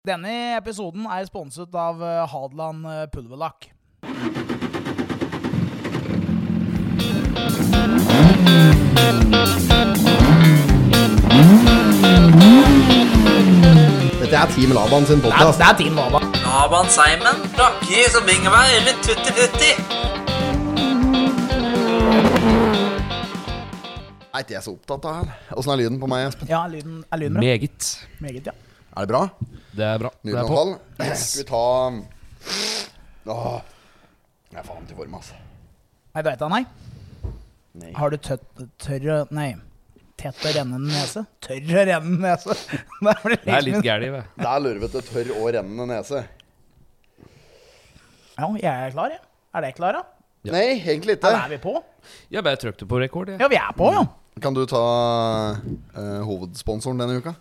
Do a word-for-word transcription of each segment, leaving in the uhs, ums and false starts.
Denne episoden er sponset av Hadeland Pulverlakk. Dette er Team Laban sin podcast. Det er, det er Team Laban. Laban Simon, Rocky som ringer meg, eller tutti-futti. Nei, ikke jeg er så opptatt av her. Hvordan er lyden på meg, Espen? Ja, lyden, er lyden bra? Meget. Meget, ja. Er det bra? Det er bra. Det Nydelig er på. avtale. Yes. Skal vi ta... Åh, jeg er faen til form, altså. Nei, du vet det, nei. Nei. Har du tøtt, tørr, nei, tett og rennende nese? Tørr og rennende nese. Det er, Det er litt gærlig, vet. Det er lurvete, tørr og rennende nese. Ja, jeg er klar, ja. Er det klar, da? Ja. Nei, egentlig ikke. Ja, er vi på? Jeg bare trykte på rekord, jeg. Ja, vi er på, ja. Kan du ta uh, hovedsponsoren denne uka?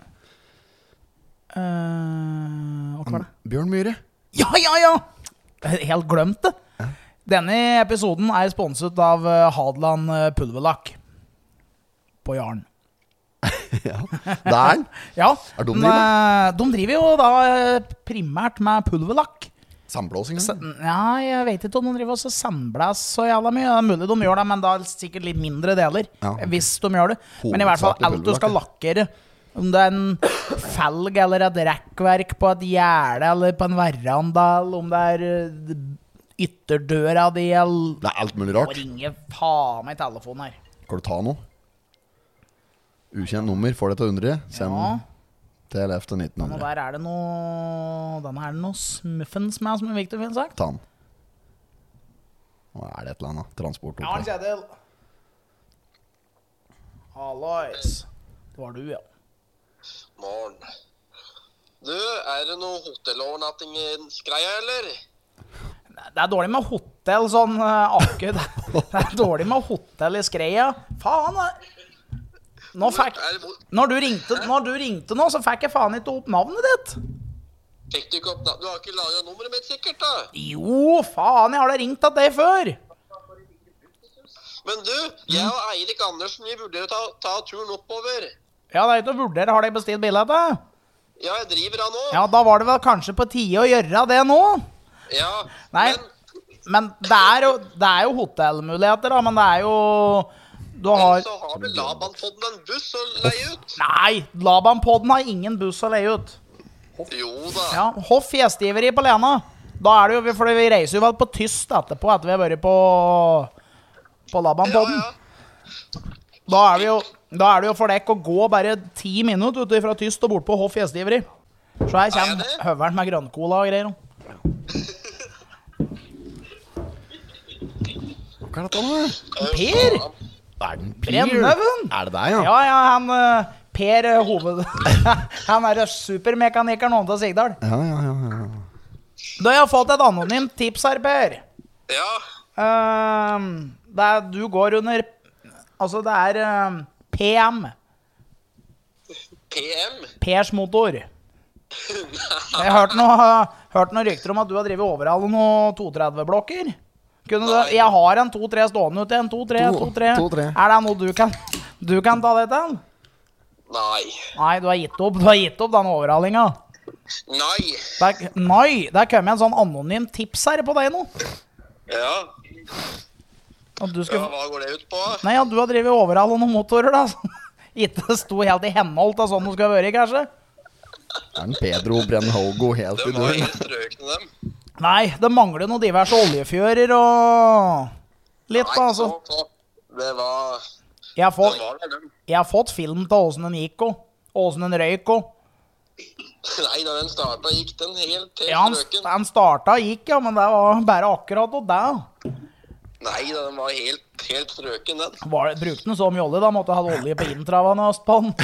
Uh, hva var det? Bjørn Myhre. Ja, ja, ja! Helt glemt det. Denne episoden er sponset av Hadeland Pulverlakk på Jarn. Ja, det er den. Ja, Er de men, driver? eh, de driver jo da eh, primært med pulverlakk. Sandblåsing. Så, ja, jeg vet ikke om de driver også sandblæs så jævla mye. Det er mulig de gjør det, men da er det sikkert litt mindre deler, Ja, ok. hvis de gjør det. Men i hvert fall Hovedsakelig alt du skal lakkere, om det er en felg eller et rekkverk på et gjerde eller på en veranda, eller om det er eh, ytterdøra di, eller... Det er alt mulig Nå rart. ringer faen meg telefonen her. Skal du ta noe? Ukjent nummer, får det til undre. Kjem Ja. til elleve nitten Og hundre. der er det noe... Denne er det noe smuffens med, som er viktig å finne sagt. Ta den. Nå er det et eller annet. Transport. Ja, Kjetil. Hallois. Det var du, ja. Morgen. Du, er det noe hotellovernattingsgreie, eller? Det er dårlig med hotell sånn uh, akkurat. Det er dårlig med hotell i Skreia. Faen, da. Nå fikk... Er det, hvor- Når du ringte, når du ringte nå, så fikk jeg faen ikke opp navnet ditt. fikk du ikke opp da? Du har ikke laget nummeret mitt sikkert, da? Jo, faen, jeg har da ringt til deg før. Men du, jeg og Eirik Andersen, vi vurderer å ta, ta turen oppover. Ja, det er ikke å vurdere. Har dere bestilt billett, da? Ja, jeg driver av nå. Ja, da var det vel kanskje på tide å gjøre det nå. Ja, Nei, men, men det er jo, det er jo hotellmuligheter, da, men det er jo... Du har... så har vel Laban fått en buss å leie ut? Nei, Laban-podden har ingen buss å leie ut. Jo da. Ja, Hoff gjestgiveri på Lena. Da er det jo, for vi reiser jo vel på tyst etterpå, etter vi har vært på, på Laban-podden. Ja, Da er det jo, da er det jo for deg å gå bare ti minutter ut fra tyst og bort på Hoff gjestgiveri. Så her Er kommer det? høveren med grønnkola og greier. Hva er dette nå? Per! Er den Brennøven! Er det deg, ja? Ja, ja, han eh, Per eh, hoved... Han er supermekanikeren over til Sigdal. Ja, ja, ja, ja. Da har jeg fått et anonymt tips her, Per. Ja, Ehm, det er, du går under... Altså, det er ehm, P M. P M. Pers motor. Jeg har hørt noe, hørt noen rykter om at du har drevet overall noen to tretti blokker. Kunne du, Nei. jeg har en to tre stående ute, en to tre, To- to tre. to tre. Er det noe du kan, du kan ta det til? Nei. Nei, du har gitt opp, du har gitt opp den overhalinga. Nei. Der, nei, der kom en sånn anonym tips her på deg nå. Ja. At du ja, skulle, hva går det ut på? nei, at du har drevet overall noen motorer da. Ikke sto helt i henhold til sånn du skal være, kanskje. Er den Pedro Brennhogo helt i De var døren? helt strøkne, dem. Nei, det mangler noen diverse oljefjører og litt da, altså. så, så. Det var... Jeg har Det fått, var vel dem. jeg har fått film til åsen den gikk og åsen den røyk og. Nei, da den startet gikk den helt, helt Ja, han, strøken. han starta og gikk, ja, men det var bare akkurat og det. Nei, da, den var helt, helt strøken, den. Var, brukte den så mye olje, da måtte jeg ha olje på inntravene og øst på den.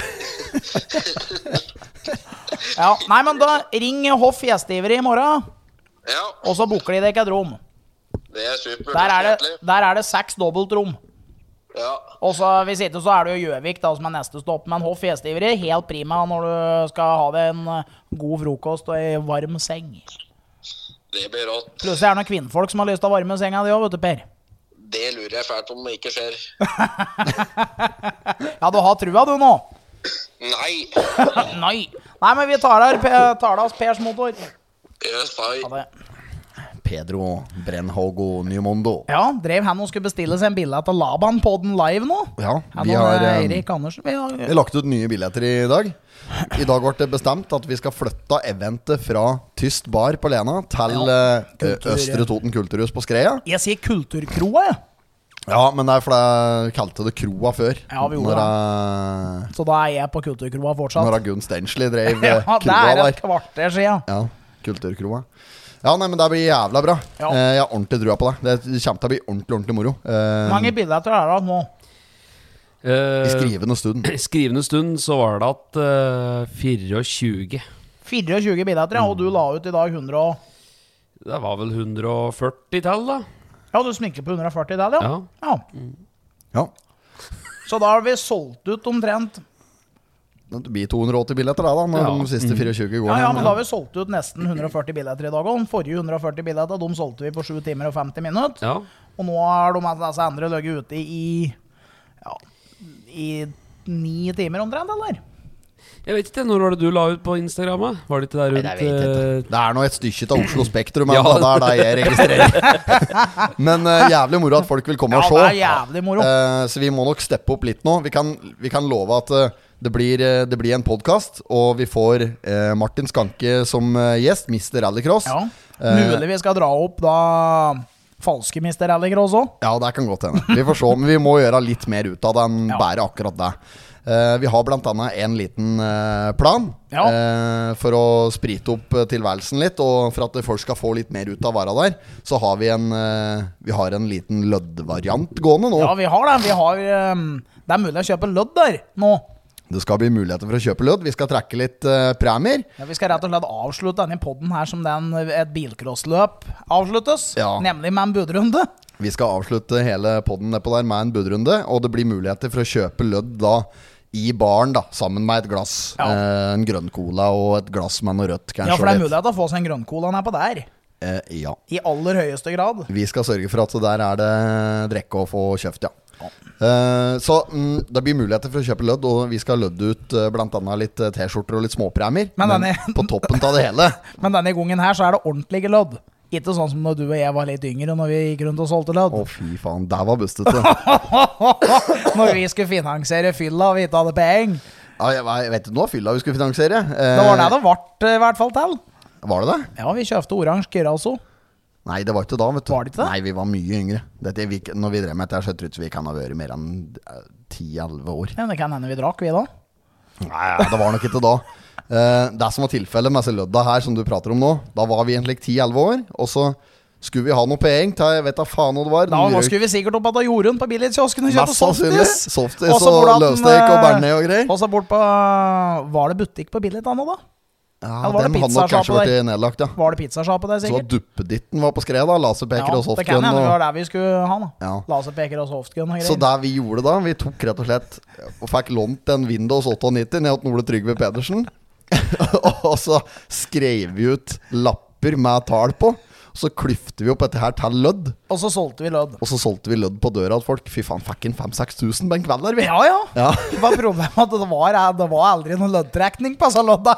Ja, nei, men da ring Hoff gjestgiveri i morgen, Ja, og så booker de deg et rom. det er super. Der er det, hjertelig. der er det seks dobbeltrom. Ja, Og så hvis ikke så er det jo Gjøvik da, som er neste stopp. Men Hoff gjestgiveri, helt prima når du skal ha deg en eh, god frokost og en varm seng. det blir rått. Plutselig er det noen kvinnfolk som har lyst til å varme senga di også, vet du, Per. Det lurer jeg fælt om det ikke skjer. Ja, du har trua du nå. Nei. Nei. Nei, men vi tar av, tar av oss Pers motor. Yes, bye. Ha det. Pedro Brenhogo Nymondo. Ja, drev han og skulle bestille seg en billett av Laban på den live nå. Ja, Han vi og har eh, Erik Andersen. Vi har, Vi har lagt ut nye billetter i dag. I dag ble det bestemt at vi skal flytte eventet fra Tyst bar på Lena til Ja, eh, kultur- Østre Toten Kulturhus på Skreia. jeg sier Kulturkroa, jeg. Ja, men det er fordi jeg kalte det Kroa før. Ja, vi gjorde når, det. jeg, Så da er jeg på Kulturkroa fortsatt. når jeg Gunn Stensley drev Ja, eh, det Kroa er der. et kvarter siden. Ja, Kulturkroa. Ja, nei, men det blir jævla bra. Ja. Eh, jeg har ordentlig trua på det. Det kommer til å bli ordentlig, ordentlig moro. Eh, Mange billetter er det nå. Eh, I skrivende stund. I skrivende stund så var det at uh, tjuefire. tjuefire billetter, ja, og du la ut i dag hundre og... Det var vel hundre og førti til, da. Ja, du sminker på hundre og førti der, ja. Ja. ja. Ja. Så da har vi solgt ut omtrent. Det blir to hundre og åtti billetter da, da når Ja. de siste tjuefire går. Ja, ja, ned. men da har vi solgt ut nesten hundre og førti billetter i dag, og den forrige hundre og førti billetter, de solgte vi på sju timer og femti minutter. Ja. Og nå har de altså andre løgget ute i, ja, i ni timer omtrent, eller? Jeg vet ikke, når var det du la ut på Instagrammet? Var det ikke der rundt Nei, jeg vet ikke. eh, Det er nå et stykke av Oslo Spektrum, Ja. men det er det jeg registrerer. Men eh, jævlig moro at folk vil komme Ja, og det er se. jævlig moro. Eh, så vi må nok steppe opp litt nå. Vi kan, vi kan love at eh, det, blir, eh, det blir en podcast, og vi får eh, Martin Skanke som eh, gjest, mister Rallycross. Ja, Eh, mulig vi skal dra opp da falske mister Rallycross også. Ja, det kan godt hende. Vi får se, men vi må gjøre litt mer ut av det enn Ja. bare akkurat det. Eh, vi har blant annet en liten eh, plan Ja. eh, for å sprite opp eh, tilværelsen litt, og for at folk skal få litt mer ut av vara der, så har vi en, eh, vi har en liten løddvariant gående nå. Ja, vi har det. Vi har, um, det er mulig å kjøpe lødd der nå. Det skal bli muligheter for å kjøpe lødd. Vi skal trekke litt eh, premier. Ja, vi skal rett og slett avslutte denne podden her som den, et bilcrossløp avsluttes. Ja. Nemlig med en budrunde. Vi skal avslutte hele podden nedpå der med en budrunde, og det blir muligheter for å kjøpe lødd da i baren, da, sammen med et glass. Ja. Eh, en grønn cola og et glass med noe rødt, kanskje. Ja, for det er og litt. mulighet til å få seg en grønncola nedpå der. Eh, ja. I aller høyeste grad. Vi skal sørge for at der er det drikke å få kjøpt, ja. Eh, så mm, det blir muligheter for å kjøpe lødd, og vi skal lødde ut eh, blant annet litt eh, T-skjorter og litt småpremier. Men Men, denne- på toppen av det hele Men denne gangen her så er det ordentlige lødd. Ikke sånn som når du og jeg var litt yngre når vi gikk rundt og solgte lødd. Å, fy faen, der var bustete. Når vi skulle finansiere fylla og vi ikke hadde penger. Ja, jeg, jeg vet ikke noe fylla vi skulle finansiere. Eh, Det var det det ble i hvert fall til. Var det det? Ja, vi kjøpte oransje Kyrasso. Nei, det var ikke da, vet du. Var det ikke det? Nei, vi var mye yngre. Dette, vi, når vi drev med dette, så tror jeg ikke vi kan ha vært mer enn ti elleve år. Ja, det kan hende vi drakk, vi da. Nei, det var nok ikke da. Eh, det som var tilfellet med disse lødda her som du prater om nå, da var vi egentlig ti elleve år, og så skulle vi ha noe penger til, jeg vet da faen hva det var. Da Vi nå røyk- skulle vi sikkert opp at Jorunn på billigkiosken og kjøpe Mest sannsynlig. softis. Softis Og så og burde at den, løstek og eh, bearnés og greier. Og så bort på Var det butikk på billig da nå, da? Ja, eller var det den hadde nok pizzasjappe kanskje der? vært nedlagt, ja. Var det pizzasjappe der, Så sikkert? duppeditten var på skred da, laserpeker og det kan softgun. hende det var Og, der vi skulle ha, da. ja. Laserpeker og softgun og Så greier. det vi gjorde da, vi tok rett og slett og fikk lånt en Windows nittiåtte ned til Ole Trygve Pedersen. Og så skrev vi ut lapper med tall på. Så klyfte vi opp dette her til lødd. Og så solgte vi lødd. Og så solgte vi lødd på døra til folk. Fy faen, fikk inn fem seks tusen på en kveld der, vi. Ja, ja. Ja. Det var problemet at det var, det var aldri noen løddtrekning på disse lødda.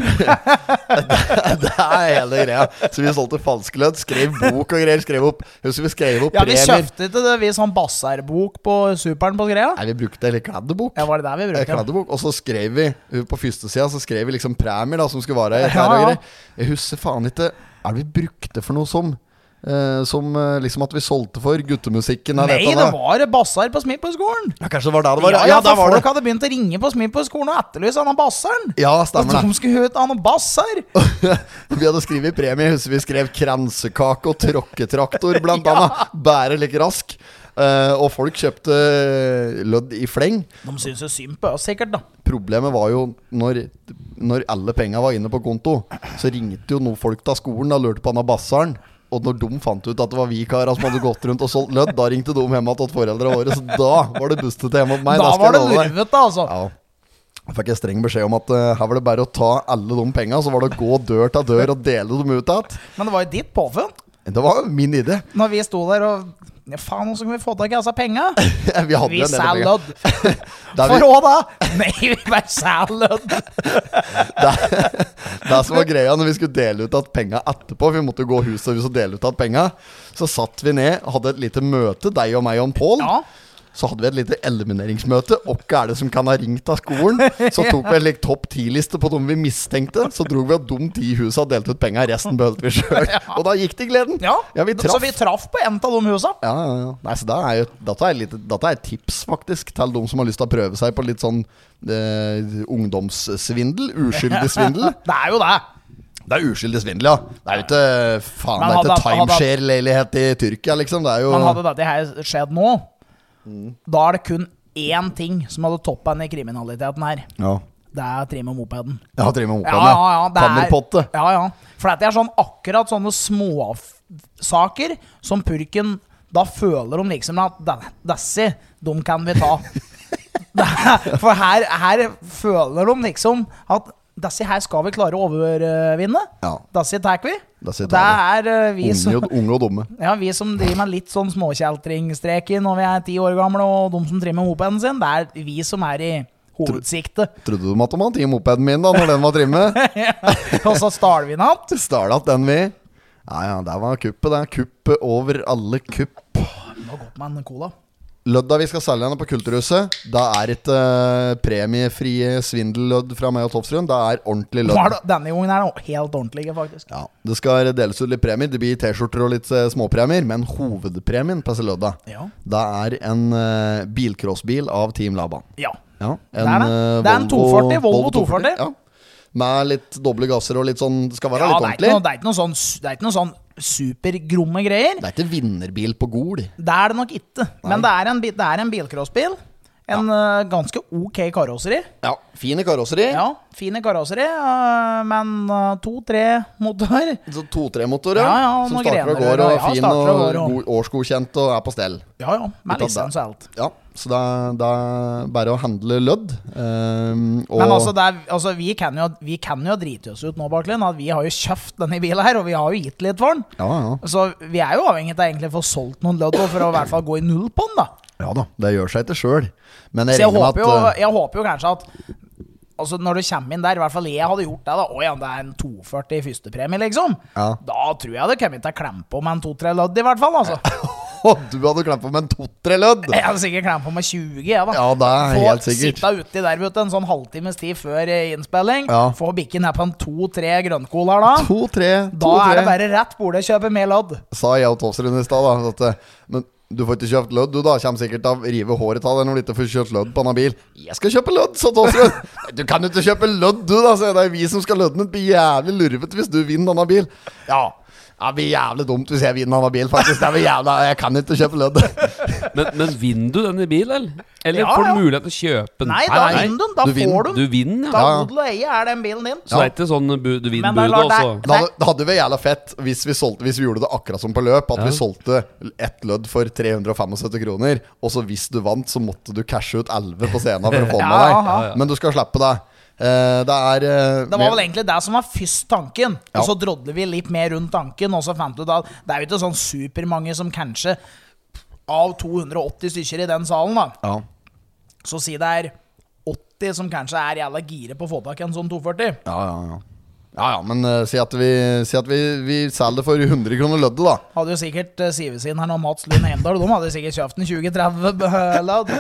Det er hele greia. Så vi solgte falske lødd, skrev bok og greier. Skrev opp, husker vi skrev opp Ja, vi premier. kjøpte ikke det, vi sånn bassarbok på Superen på greia. Nei, vi brukte eller kladdebok. Ja, var det der vi Eh, brukte? kladdebok. Og så skrev vi uh, på første sida så skrev vi liksom premier da som skulle være i dette Ja, her og ja. greier. Jeg husker faen ikke. Er det vi brukte for noe som eh, Som eh, liksom at vi solgte for guttemusikken? er Nei, dette det da? var bassar på Smithboy-skolen. Ja, kanskje det var det det var. Ja, ja, der for var folk det. hadde begynt å ringe på Smithboy-skolen og etterlyse denne basseren. Ja, Og stemmer det. de skulle ut av noen basser. Vi hadde skrevet premie. Jeg husker vi skrev kransekake og tråkketraktor, blant annet. Bære like rask. Eh, og folk kjøpte lødd i fleng. De synes jo synd på oss, sikkert, da. Problemet var jo når, når alle penga var inne på konto, så ringte jo noen folk til skolen og lurte på denne bassaren. Og når de fant ut at det var vi karer som hadde gått rundt og solgt lødd, da ringte de hjem til foreldrene våre. Så da var det bustet hjemme hos meg. Da skal var jeg det love deg. lurvet, da, altså. Ja. Da fikk jeg streng beskjed om at uh, her var det bare å ta alle de penga, så var det å gå dør til dør og dele dem ut igjen. Men det var jo ditt påfunn. Det var jo min idé. Når vi sto der og Ja, faen, hvordan kan vi få tak i altså penger? Vi hadde Vi jo en del selger penger. lødd. Der vi- For hva da? Nei, vi bare selger lødd. Det, det som var greia når vi skulle dele ut at penga etterpå, vi måtte gå hus og hus og dele ut at penga, så satt vi ned, hadde et lite møte, deg og meg og Pål. Ja. Så hadde vi et lite elimineringsmøte. Og hva er det som kan ha ringt av skolen? Så tok vi en like, topp ti-liste på de vi mistenkte. Så drog vi av de ti husa og delte ut penga. Resten beholdt vi sjøl. Og da gikk det i gleden. Ja, vi traff. så vi traff på en av de husa. Ja, ja, ja. Nei, så da er jo, dette, er litt, dette er et tips faktisk til de som har lyst til å prøve seg på litt sånn eh, ungdomssvindel. Uskyldig svindel. Det er jo det. Det er uskyldig svindel, ja. Det er jo ikke faen, Men det er hadde- ikke timeshare-leilighet i Tyrkia, liksom. Det er jo Men hadde dette her skjedd nå, da er det kun én ting som hadde toppa den kriminaliteten her. Ja, Det er trim og mopeden. ja trim med Ja, mopeden. ja, ja, det er- Kammerpotte. Ja, ja. For dette er sånn akkurat sånne småsaker som purken. Da føler de liksom at "Da- Disse, de kan vi ta." Det er- For her, her føler de liksom at disse her skal vi klare å overvinne. Ja. Disse tar vi. Disse Det tar er eh, vi Unge, som, og- unge og dumme. ja, vi som driver med litt sånn småkjeltringstreker når vi er ti år gamle, og de som trimmer mopeden sin. Det er vi som er i hovedsiktet. Trodde du at de hadde tatt mopeden min da når den var trimmet? Og så staler vi den att. Stala at den vi. Ja, ja, der var kuppet. Det er kuppet over alle kupp. Nå godt med en cola. Lødda vi skal selge henne på Kulturhuset, da er ikke uh, premiefrie svindellødd fra meg og Tofsrud. Det er ordentlig Nå er lødd. det, denne gangen er det helt ordentlige, faktisk. Ja, det skal deles ut litt premier. Det blir T-skjorter og litt uh, småpremier. Men hovedpremien på disse lødda, Ja. det er en uh, bilcrossbil av Team Laban. Ja. Ja, Det er det. uh, Det er en to førti, Volvo to førti. Ja. Med litt doble gasser og litt sånn. Det skal være Ja, litt det er ikke ordentlig. noe, det er ikke noe sånn, det er ikke noe sånn supergromme greier. Det er ikke vinnerbil på Gol. Det er det nok ikke. Men det er en, bi- det er en bilcrossbil. En eh, ganske ok karosseri. Ja, fine karosseri. Ja, fine karosseri, eh, men uh, to-tre motor. Så to-tre-motor, ja. Ja, ja, som noen starter og grener, går, og ja, fin starter og, og går, og- god- årsgodkjent og er på stell. Ja, ja, med Litt av lisens og alt. Ja, så det er, det er bare å handle lødd. ehm, og Men altså, det er, altså vi, kan jo, vi kan jo drite oss ut nå, Baklund. At vi har jo kjøpt denne bilen her, og vi har jo gitt litt for den. ja, ja. Så vi er jo avhengig av egentlig å få solgt noen lødd for å i hvert fall gå i null på den, da. ja da, det gjør seg ikke sjøl. Men jeg Så jeg regner håper, med jo, at eh, jeg håper jo kanskje at altså når du kommer inn der, i hvert fall jeg hadde gjort det da. Å ja, det er en to førti i førstepremie, liksom. Ja. Da tror jeg det kommer til å klemme på med en to-tre lødd, i hvert fall. Altså. Å, du hadde klemt på med en to-tre lødd! Jeg hadde sikkert klemt på med tjue, jeg, da. Ja, det er Få helt sikkert. sitte uti der vet du, en sånn halvtimes tid før eh, innspilling. Ja. Få bikken ned på en to-tre grønnkåler da. To-tre. Da er det bare rett bord å kjøpe mer lodd. Sa jeg og Tofsrud i stad, da. At, eh, men du får ikke kjøpt lødd, du da. Kommer sikkert til å rive håret av deg når du ikke får kjøpt lødd på denne bil. Jeg skal kjøpe lødd, sa Tofsrud. Du kan jo ikke kjøpe lødd, du, da. Så det er vi som skal lødde den. Det blir jævlig lurvete hvis du vinner denne bil. Ja. Ja, det blir jævlig dumt hvis jeg vinner denne bil, faktisk. Det blir jævlig, jeg kan ikke kjøpe lødd. Men, men vinner du den i bil, eller? Eller Ja, får du ja. mulighet til å kjøpe den? Nei, da vinner du den. Da Du vinner. får du Du den. vinner, Da ja. Ja. odel og eie er den bilen din. Så det er ikke sånn bu- du vinner Men det er budet, klart, og så Det hadde, det hadde vært jævla fett hvis vi, solgte, hvis vi gjorde det akkurat som på løp. At Ja. vi solgte ett lødd for tre hundre syttifem kroner. Og så hvis du vant, så måtte du cashe ut elleve på scenen for å få den med Ja, deg. ja, ja. Men du skal slippe det. Eh, det er eh, Det var vel egentlig det som var først tanken. Ja. Og så drodde vi litt mer rundt tanken, og så fant vi ut at det er jo ikke sånn supermange som kanskje av to hundre og åtti stykker i den salen, da. Ja. Så si det er åtti som kanskje er jævla gire på å få tak i en sånn to førti. Ja, ja, ja. Ja, ja, men eh, si at vi, si at vi, vi selger det for hundre kroner løddet, da. Hadde jo sikkert uh, Sive sin her nå, Mats Lund Heimdal, de hadde sikkert kjøpt en tjue tretti lødd.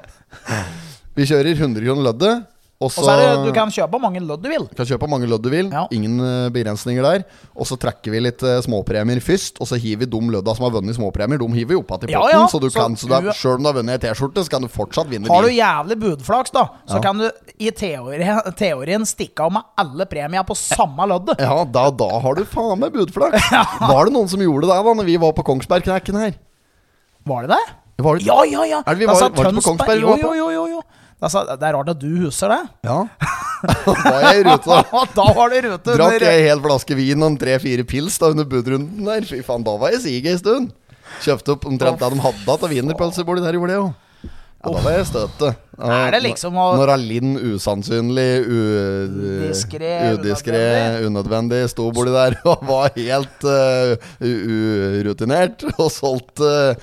Vi kjører hundre kroner løddet. Og Og så er det, du kan kjøpe mange lødd du vil. kan kjøpe mange lødd du vil. Ja. Ingen eh, begrensninger der. Og så trekker vi litt eh, småpremier først. Og så hiver vi de lødda som har vunnet småpremier. De hiver vi opp igjen i Ja, potten. ja. Så du Så kan, så du du- selv om du har vunnet ei T-skjorte, så kan du fortsatt vinne Har du bil. jævlig budflaks, da, så Ja. kan du i teorien, teorien stikke av med alle premier på samme løddet. Ja, da, da har du faen meg budflaks. Var det noen som gjorde det da når vi var på Kongsbergknekken her? Var det det? Var det? Ja, ja, ja. Er det vi Da var- sa var det på Tønsberg- Kongsberg vi Jo, var jo, på? jo, jo, jo. Da sa- Det er rart at du husker det. Ja. Da var jeg i rute, da. Da var du i rute. Drakk under- jeg en hel flaske vin og en tre-fire pils da under budrunden der. Fy faen, da var jeg sige en stund. Kjøpte opp omtrent det de hadde av wienerpølser borti der, gjorde jeg jo. Ja, da var jeg støtet. Er det liksom å- Når Alinn usannsynlig, u- Diskré, udiskré, unødvendig sto borti der og var helt uh, urutinert og solgt uh,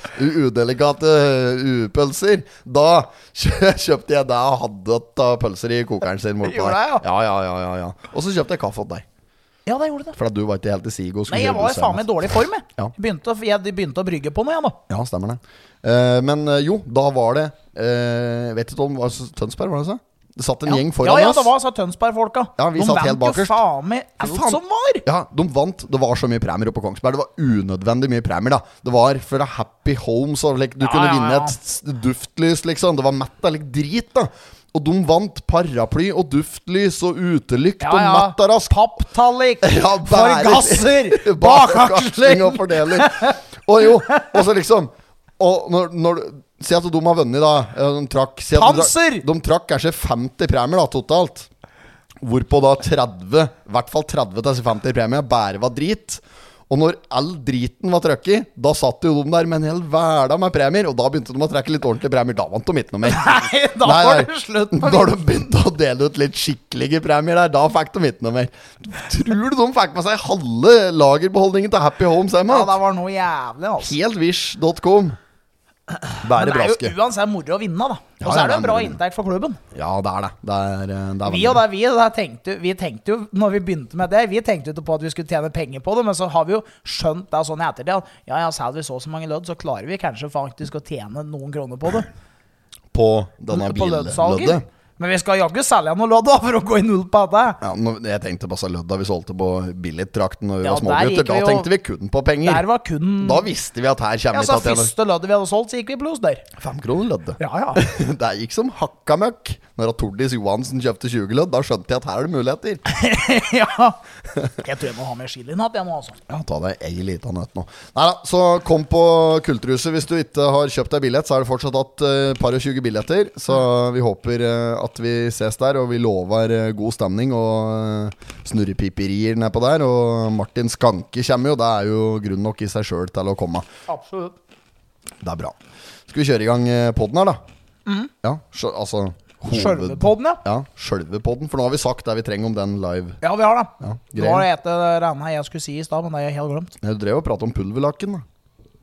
udelikate upølser, da kjø- kjøpte jeg det og hadde et av pølser i kokeren sin bortpå Gjorde der. det, Ja, ja, ja, ja, ja. Og så kjøpte jeg kaffe til deg. Ja, det gjorde det. For at du var ikke helt i sig og skulle Nei, jeg gjøre var det faen meg i dårlig form, jeg. Ja. Jeg begynte, å- jeg begynte å brygge på noe, jeg, da. Ja, stemmer det. Eh, men eh, jo, da var det eh, vet ikke om det var Tønsberg, var det så? Det satt en Ja. gjeng foran ja, ja, oss. det var så Tønsberg-folka. Ja, vi de satt helt vant jo bakerst. faen meg alt faen. som var. Ja, de vant. Det var så mye premier oppe på Kongsberg. Det var unødvendig mye premier, da. Det var for det Happy Homes og like, du Ja, kunne ja, vinne ja. et s- duftlys, liksom. Det var mett av like, drit, da. Og de vant paraply og duftlys og utelykt Ja, og ja. mattarask. Papptallik, Ja, bærer- forgasser, bakaksling bakaksling. og fordeling. Og jo, og så liksom Og når, når du- si at de har vunnet, da. eh, De trakk si at de, Panser! dra- de trakk kanskje femti premier da totalt. Hvorpå da tretti, i hvert fall tretti til disse femti premier, bare var drit. Og når all driten var trøkket, da satt jo de der med en hel hverdag med premier. Og da begynte de å trekke litt ordentlige premier. Da vant de ikke noe mer. Nei, da Nei, var nei. det slutt på Når de begynte å dele ut litt skikkelige premier der, da fikk de ikke noe mer. Tror du de fikk med seg halve lagerbeholdningen til Happy Homes hjemme? Ja, det var noe jævlig, altså. Heltwish dot com. Bære Men det er braske. jo uansett moro å vinne, da. Ja, Og så ja, er det det en er bra moro. inntekt for klubben. Ja, det er det. Det er, eh, det er Vi og det, vi, det tenkte, vi tenkte jo, når vi begynte med det, vi tenkte jo ikke på at vi skulle tjene penger på det, men så har vi jo skjønt det sånn i ettertid. at Ja, ja, selger vi så og så mange lodd, så klarer vi kanskje faktisk å tjene noen kroner på det. på denne På løddsalger. billøddet. Men vi skal jaggu selge noe lodd da, for å gå i null på dette. Ja, nå- jeg tenkte på så lødda vi solgte på billigtrakten når vi Ja, var der smågutter. gikk Da vi jo- tenkte vi kun på penger. Der var kun Da visste vi at her kommer Ja, vi så til å tjene første loddet vi hadde solgt, så gikk vi i pluss der. fem kroner løddet. Ja, ja. Det gikk som hakka møkk. Når at Tordis Johansen kjøpte tjue lødd, da skjønte jeg at her er det muligheter. ja. Jeg tror jeg må ha med chili natt, jeg nå, altså. Ja, ta deg ei lita nøtt nå. Neida, så kom på Kulturhuset. Hvis du ikke har kjøpt deg billett, så er det fortsatt hatt uh, par og tjue billetter. Så vi håper eh, at vi ses der, og vi lover eh, god stemning og uh, snurrepiperier nedpå der. Og Martin Skanke kommer jo. Det er jo grunn nok i seg sjøl til å komme. Absolutt. Det er bra. Skal vi kjøre i gang uh, podden her, da? Ja, sjø- altså Sjølve podden, ja. Ja, sjølve podden. For nå har vi sagt det vi trenger om den live. Ja, vi har det. Ja, Det var greien. det etter Ranna jeg skulle si i stad, men det har jeg helt glemt. Du drev og pratet om pulverlakken, da.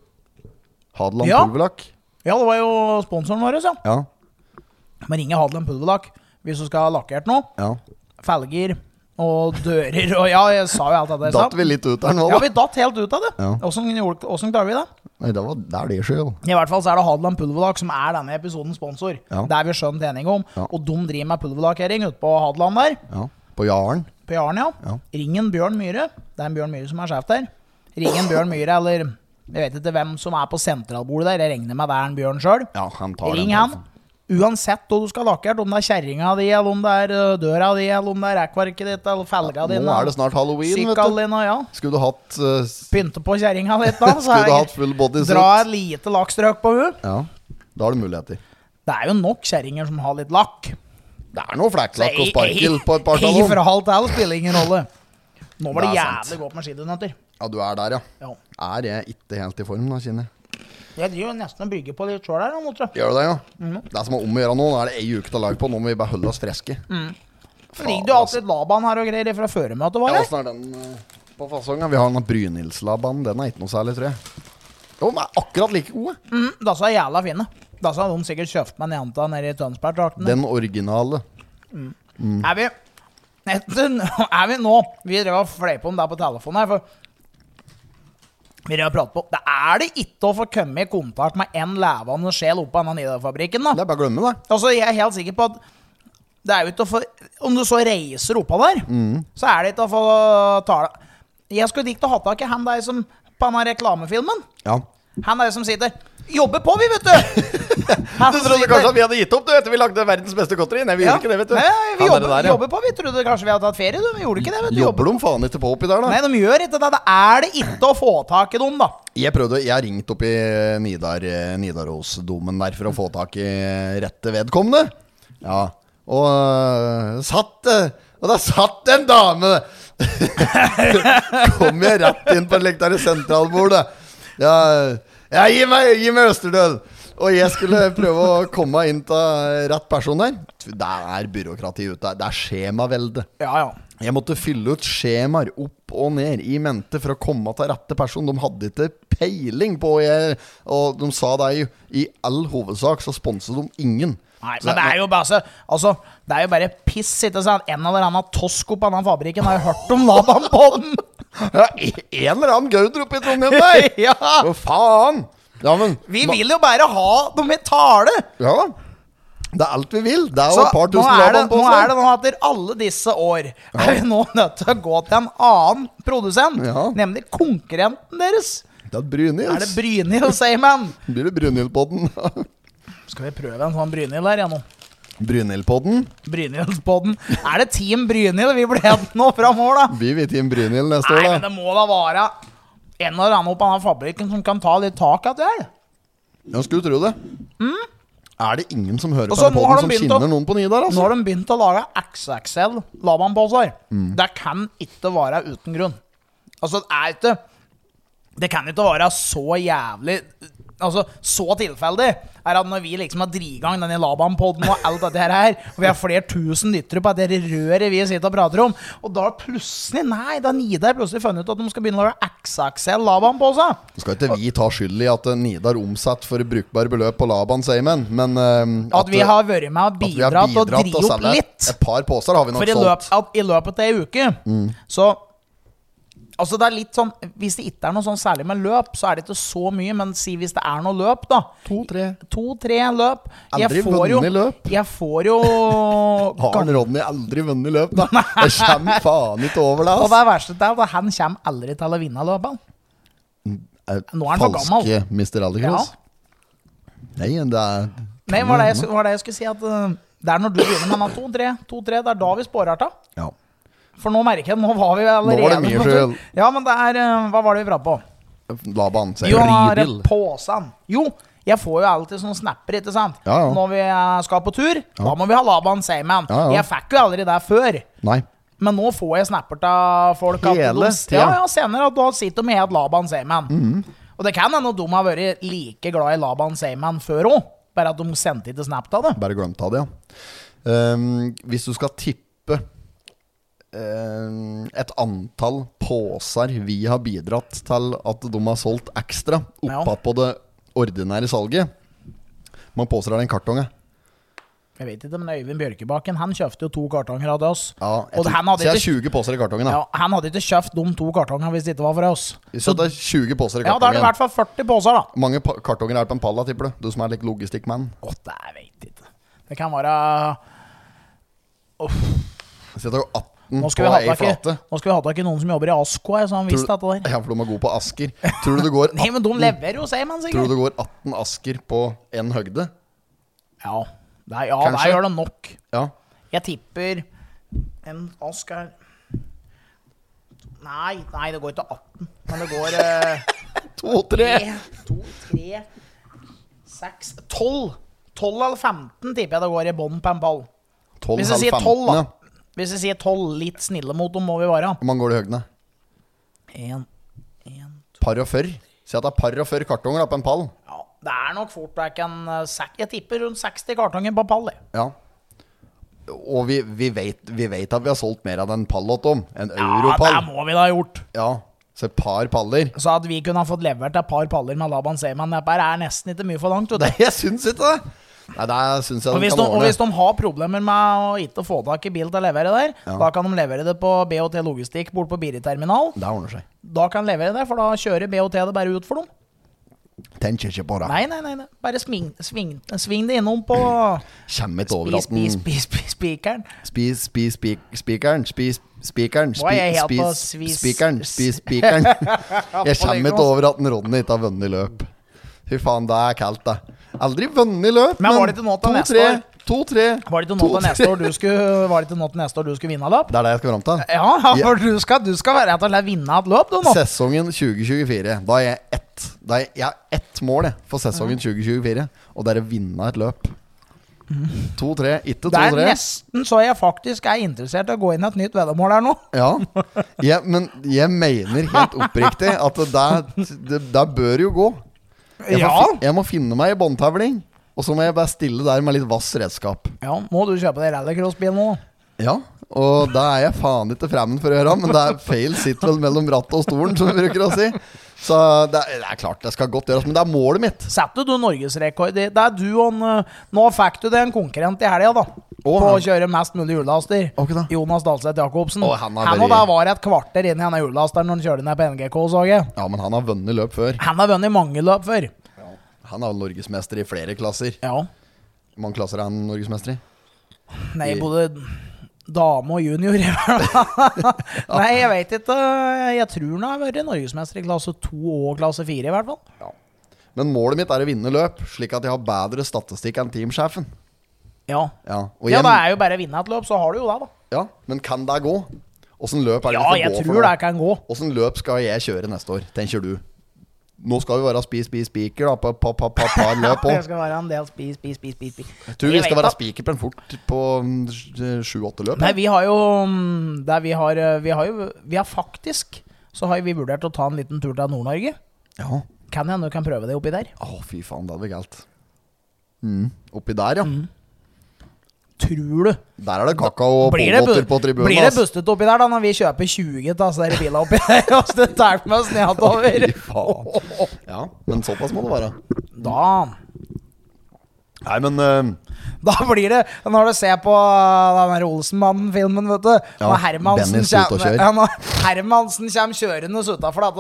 Hadeland Ja. pulverlakk. Ja, det var jo sponsoren vår, ja. Ja, Men ringer Hadeland Pulverlakk hvis du skal ha lakkert noe. ja. Felger og dører og Ja, jeg sa jo alt av det. Datt vi litt ut her nå, Ja, da? vi datt helt ut av det. Ja. Åssen gjorde- åssen klarer vi det? Nei, det, var, det er det sjøl. I hvert fall så er det Hadeland Pulverlakk som er denne episodens sponsor. Ja. Det er vi skjønt enige om. Ja. Og de driver med pulverlakkering ute på Hadeland der. Ja. På Jaren. På Jaren, ja. Ja. Ringen Bjørn Myhre. Det er en Bjørn Myhre som er sjef der. Ringen Bjørn Myhre, eller jeg vet ikke hvem som er på sentralbordet der. Jeg regner med det er en Bjørn sjøl. Ja, han tar Ring den. han. Uansett hva du skal ha lakkert, om det er kjerringa di, eller om det er ø, døra di, eller om det er rekkverket ditt, eller felga Nå dine. er det snart halloween, vet Sykkelen du. din og ja. Skulle du hatt uh, s- Pynte på kjerringa litt, da. Så Skulle du er hatt full bodysuit? dra et lite lakkstrøk på henne. Ja, da har du muligheter. Det er jo nok kjerringer som har litt lakk. Det er noe flekklakk og Så sparkel på et par ei- ei talon. fra halv til spiller ingen rolle. Nå var det, Det er sant. jævlig godt med skidunøtter. Ja, du er der, ja. Ja. Er jeg ikke helt i form, da, kjenner jeg. Jeg driver jo nesten og brygger på litt sjøl her. nå, tror jeg. Gjør du det, ja? Mhm. Det som er om å gjøre nå, nå er det ei uke til lag på. Nå må vi bare holde oss friske. Så ligger det jo alltid Laban her og greier fra føremøtet Ja, vårt. her. åssen er den uh, på fasongen? Vi har den Brynildslabanen. Den er ikke noe særlig, tror jeg. Jo, men er akkurat like gode. Mm, Disse er jævla fine. Disse har de sikkert kjøpt med Neanta nede i Tønsberg-traktene. Den originale. Er vi etter, Er vi nå Vi drev og fløy på om det på telefonen her, for vi drev og pratet på Det er det ikke å få komme i kontakt med en levende sjel oppe på denne Nidar-fabrikken, da. Det er bare å glemme det. Altså, jeg er helt sikker på at det er jo ikke å få Om du så reiser oppå der, så er det ikke å få tale. Jeg skulle likt å ha tak i han der som på denne reklamefilmen. Ja. Han der som sitter Jobber på, vi, vet du! Han Du som trodde sitter- kanskje at vi hadde gitt opp, du, etter vi lagde verdens beste godteri? Nei, vi Ja. gjorde ikke det, vet du. Nei, vi Han jobber, der, ja. jobber på. Vi trodde kanskje vi hadde tatt ferie, du. Vi gjorde ikke det. vet du Jobber de faen ikke på oppi der, da? Nei, de gjør ikke det. Det er det ikke å få tak i dem, da. Jeg prøvde, jeg har ringt opp i Nidar, Nidarosdomen der for å få tak i rette vedkommende. Ja, og øh, satt øh, Og der satt en dame. Kom jeg rett inn på et likt der sentralbordet. Ja, ja, gi meg, gi meg østerdøl. Og jeg skulle prøve å komme inn til rett person her. Det er byråkrati ute. Det er skjemavelde. Ja, ja. Jeg måtte fylle ut skjemaer opp og ned i mente for å komme til rette person. De hadde ikke peiling på jeg, og de sa det i, i all hovedsak så sponset de ingen. Nei, men det er jo bare så, altså, det er jo bare piss, ikke sant? En eller annen tosko på denne fabrikken har jo hørt om Laban på den. Ja, en eller annen gauder oppe i Trondheim der. Ja. Hva faen? Ja, men Vi vil jo bare ha dem i tale. Ja, det er alt vi vil. Det er jo Så et par nå tusen er, det, Laban på nå oss. er det nå etter alle disse år er vi nå nødt til å gå til en annen produsent, Ja. nemlig konkurrenten deres. Det er Brynils. Er det Brynhild, sier man? Blir det Brynhild-podden? Skal vi prøve en sånn Brynhild her, ja nå? Brynhild-podden? Brynhild-podden. Er det Team Brynhild vi blir hent nå fremover, da? Vi vil Team Brynhild neste Nei, år, men da. det må da være en eller annen på denne fabrikken som kan ta litt tak at det er. Ja, skulle du tro det. Er det ingen som hører Og så på nå har podden de som begynt å- kjenner noen på Nidar, Nå altså? har de begynt å lage X X L Laban-poser. Mm. Det kan ikke være uten grunn. Altså, det er ikke Det kan ikke være så jævlig Altså, så tilfeldig er at når vi liksom har drivet i gang denne Laban-podden og alt dette her, og vi har flere tusen lyttere på det røret vi sitter og prater om, og da plutselig, nei, da Nidar plutselig funnet ut at de skal begynne å lage X X L Laban-poser. Skal ikke vi ta skyld i at eh, Nidar omsatt for brukbare beløp på Laban, sier man, men eh, At vi har vært med og at vi har bidratt til å bidratt til drive opp selge litt. Et par poser har vi nok For i, løp, solgt. at, i løpet av ei uke Så Altså det er litt sånn hvis det ikke er noe sånn særlig med løp, så er det ikke så mye. Men si hvis det er noe løp, da. To-tre. To-tre løp. Aldri får jo, vunnet løp. Jeg får jo Har en Rodney aldri vunnet løp, da? Jeg kommer faen ikke over det, Og altså. det verste er at han kommer aldri til å vinne løpet. Eh, Nå er han for gammel. Falske mister Rallycross? Nei, det er Nei, var det, jeg, skulle- var det jeg skulle si at uh, det er når du begynner med den to-tre, to-tre, det er da vi spårer til. Ja. For nå merker jeg, nå var vi allerede Nå var det mye på tur. skyld. Ja, men det er, uh, hva var det vi pratet på? Laban, sier Jo, jeg. han har Fribil. påsen. Jo, jeg får jo alltid sånne snapper, ikke sant? Ja, ja. Når vi eh, skal på tur, da må vi ha Laban Seyman. Ja, ja. Jeg fikk jo aldri det før. Nei. Men nå får jeg snapper av folk at Hele de, tida. ja, ja, senere at da sitter de med et Laban Seyman. Mhm. Og det kan hende at de har vært like glad i Laban Seyman før også, bare at de sendte ikke snap av det. Bare glemt av det, ja. Um, hvis du skal tippe um, et antall poser vi har bidratt til at de har solgt ekstra Ja. oppå på det ordinære salget. Hvor mange poser er det en kartong? eh? Jeg vet ikke, men Øyvind Bjørkebakken, han kjøpte jo to kartonger av oss. Ja, jeg Og tror- han hadde så jeg har ikke- tjue poser i kartongen, da. Ja, han hadde ikke kjøpt de to kartongene hvis det ikke var for oss. Så det er tjue poser i Ja, da er det i kartongen. hvert fall førti poser da. Hvor mange pa- kartonger er det på en palla, tipper du? Du som er litt logistikkmann. Åh, det vet jeg ikke. Det kan være Så det er jo atten Nå på skal, vi ha ei tak i, flate. nå skal vi ha tak i noen som jobber i Asko her, så han visste Tror dette du, der. ja, for de er gode på asker. Tror du det går Nei, men de atten, leverer jo, sier man tror sikkert. du det går atten asker på en høgde? Ja, det er, ja Kanskje. der gjør det nok. Ja. Jeg tipper en ask her. Nei, nei, det går ikke atten. Men det går eh, To, tre. tre, to, tre, seks, tolv. tolv eller femten tipper jeg det går i bånd på en pall. tolv, Hvis jeg halv sier tolv, femten, da. ja. Hvis jeg sier tolv, litt snille mot dem må vi være. Hvor mange går det i høgdene? En, en, Par og førr. Si at det er par og førr kartonger da, på en pall. ja, det er nok fort jeg kan eh, sek- Jeg tipper rundt seksti kartonger på pall. jeg. Ja. Og vi, vi, vet, vi vet at vi har solgt mer av den pallåt om. En Ja, det europall. må vi da ha gjort. Ja. Så et par paller. Så at vi kunne ha fått levert et par paller med Laban Seyman nedpå her, er nesten ikke mye for langt. vet du. Nei, jeg syns ikke det. Nei, det syns jeg Og de hvis, kan de, og ordne. hvis de har problemer med å ikke få tak i bil til å levere der, Ja. da kan de levere det på B og T Logistikk bort på Biri terminal. Det ordner seg. Da kan de levere det, for da kjører B og T det bare ut for dem. Tenker ikke på det. Nei, nei, nei, nei. Bare sving, sving, sving det innom på Kommer ikke over spis, at den spis, spis, spis, spikeren. Spis, spis, spik, spikeren. Spis, spikeren. Nå er jeg helt på Spis, svis- spikeren. Spis, spikeren. Jeg kommer ikke over at den Rodney ikke har vunnet løp. Fy faen, det er kaldt, det. Aldri vunnet løp, Men var det ikke nå til neste år? To-tre. Var det ikke nå til neste år du skulle Var det ikke nå til neste år du skulle vinne løp? Det er det jeg skal fram til. Ja, for du skal, du skal rett og slett vinne et løp, du nå. Sesongen tjue tjuefire. Da er jeg ett da er jeg, jeg har ett mål jeg, for sesongen tjue tjuefire, og det er å vinne et løp. To-tre. Ikke Det er to-tre. nesten så jeg faktisk er interessert i å gå inn i et nytt veddemål her nå. Ja, jeg, men jeg mener helt oppriktig at det, der- det, det bør jo gå. Jeg, Ja. får, fi- jeg må finne meg i båndtavling, og så må jeg bare stille der med litt vass redskap. Ja, må du kjøpe deg rallycrossbil nå? Ja, og da er jeg faen ikke fremmed for å gjøre, men det er feil sitt vel mellom rattet og stolen, som vi bruker å si. Så det er, det er klart det skal godt gjøres, men det er målet mitt. Setter du norgesrekord? Det det er du og en, nå fikk du det en konkurrent i helga, da. Å, på å han- kjøre mest mulig hjullaster. Ok da. Jonas Dahlseth Jacobsen. Å, han har han vært- og da var et kvarter inn i denne hjullasteren når han kjørte ned på N G K, så jeg. Ja, men han har vunnet løp før. Han har vunnet mange løp før. Han er jo norgesmester i flere klasser. Ja. Hvor mange klasser er han norgesmester i? Nei, I- både dame og junior. Nei, jeg vet ikke. Jeg tror han har vært norgesmester i klasse to og klasse fire, i hvert fall. Men målet mitt er å vinne løp, slik at jeg har bedre statistikk enn teamsjefen. Ja. Ja, og Ja, jeg, det er jo bare å vinne et løp, så har du jo det, da. ja, men kan det gå? Åssen løp er det Ja, vi jeg skal gå tror for det nå? kan gå. Åssen løp skal jeg kjøre neste år, tenker du? Nå skal vi være spis, spis, spiker da, på et par, par, par, par løp Det også. skal være en del spis, spis, spis, spis, spis. Jeg tror vi Jeg skal vet være da. spiker på en fort på sju-åtte løp. Nei, ja. vi har jo mm, der vi har, vi har jo Vi har faktisk Så har vi vurdert å ta en liten tur til Nord-Norge. Ja. Kan hende du kan prøve det oppi der. Å, fy faen, det hadde vært galt. Mm. Oppi der, ja. Tror du? Der er det kakao og Blir det, pålåter bu på tribunen. blir det ass. bustet oppi der da når vi kjøper tjue av så der biler oppi der? Og så tar vi med oss nedover. Fy faen. Ja, men såpass må det være. Da Nei, men eh, Da blir det Når du ser på uh, den der Olsenmannen-filmen, vet du. Ja, Når Hermansen Benny skal ut og kommer, kjøre. ja, når Hermansen kommer kjørende utafor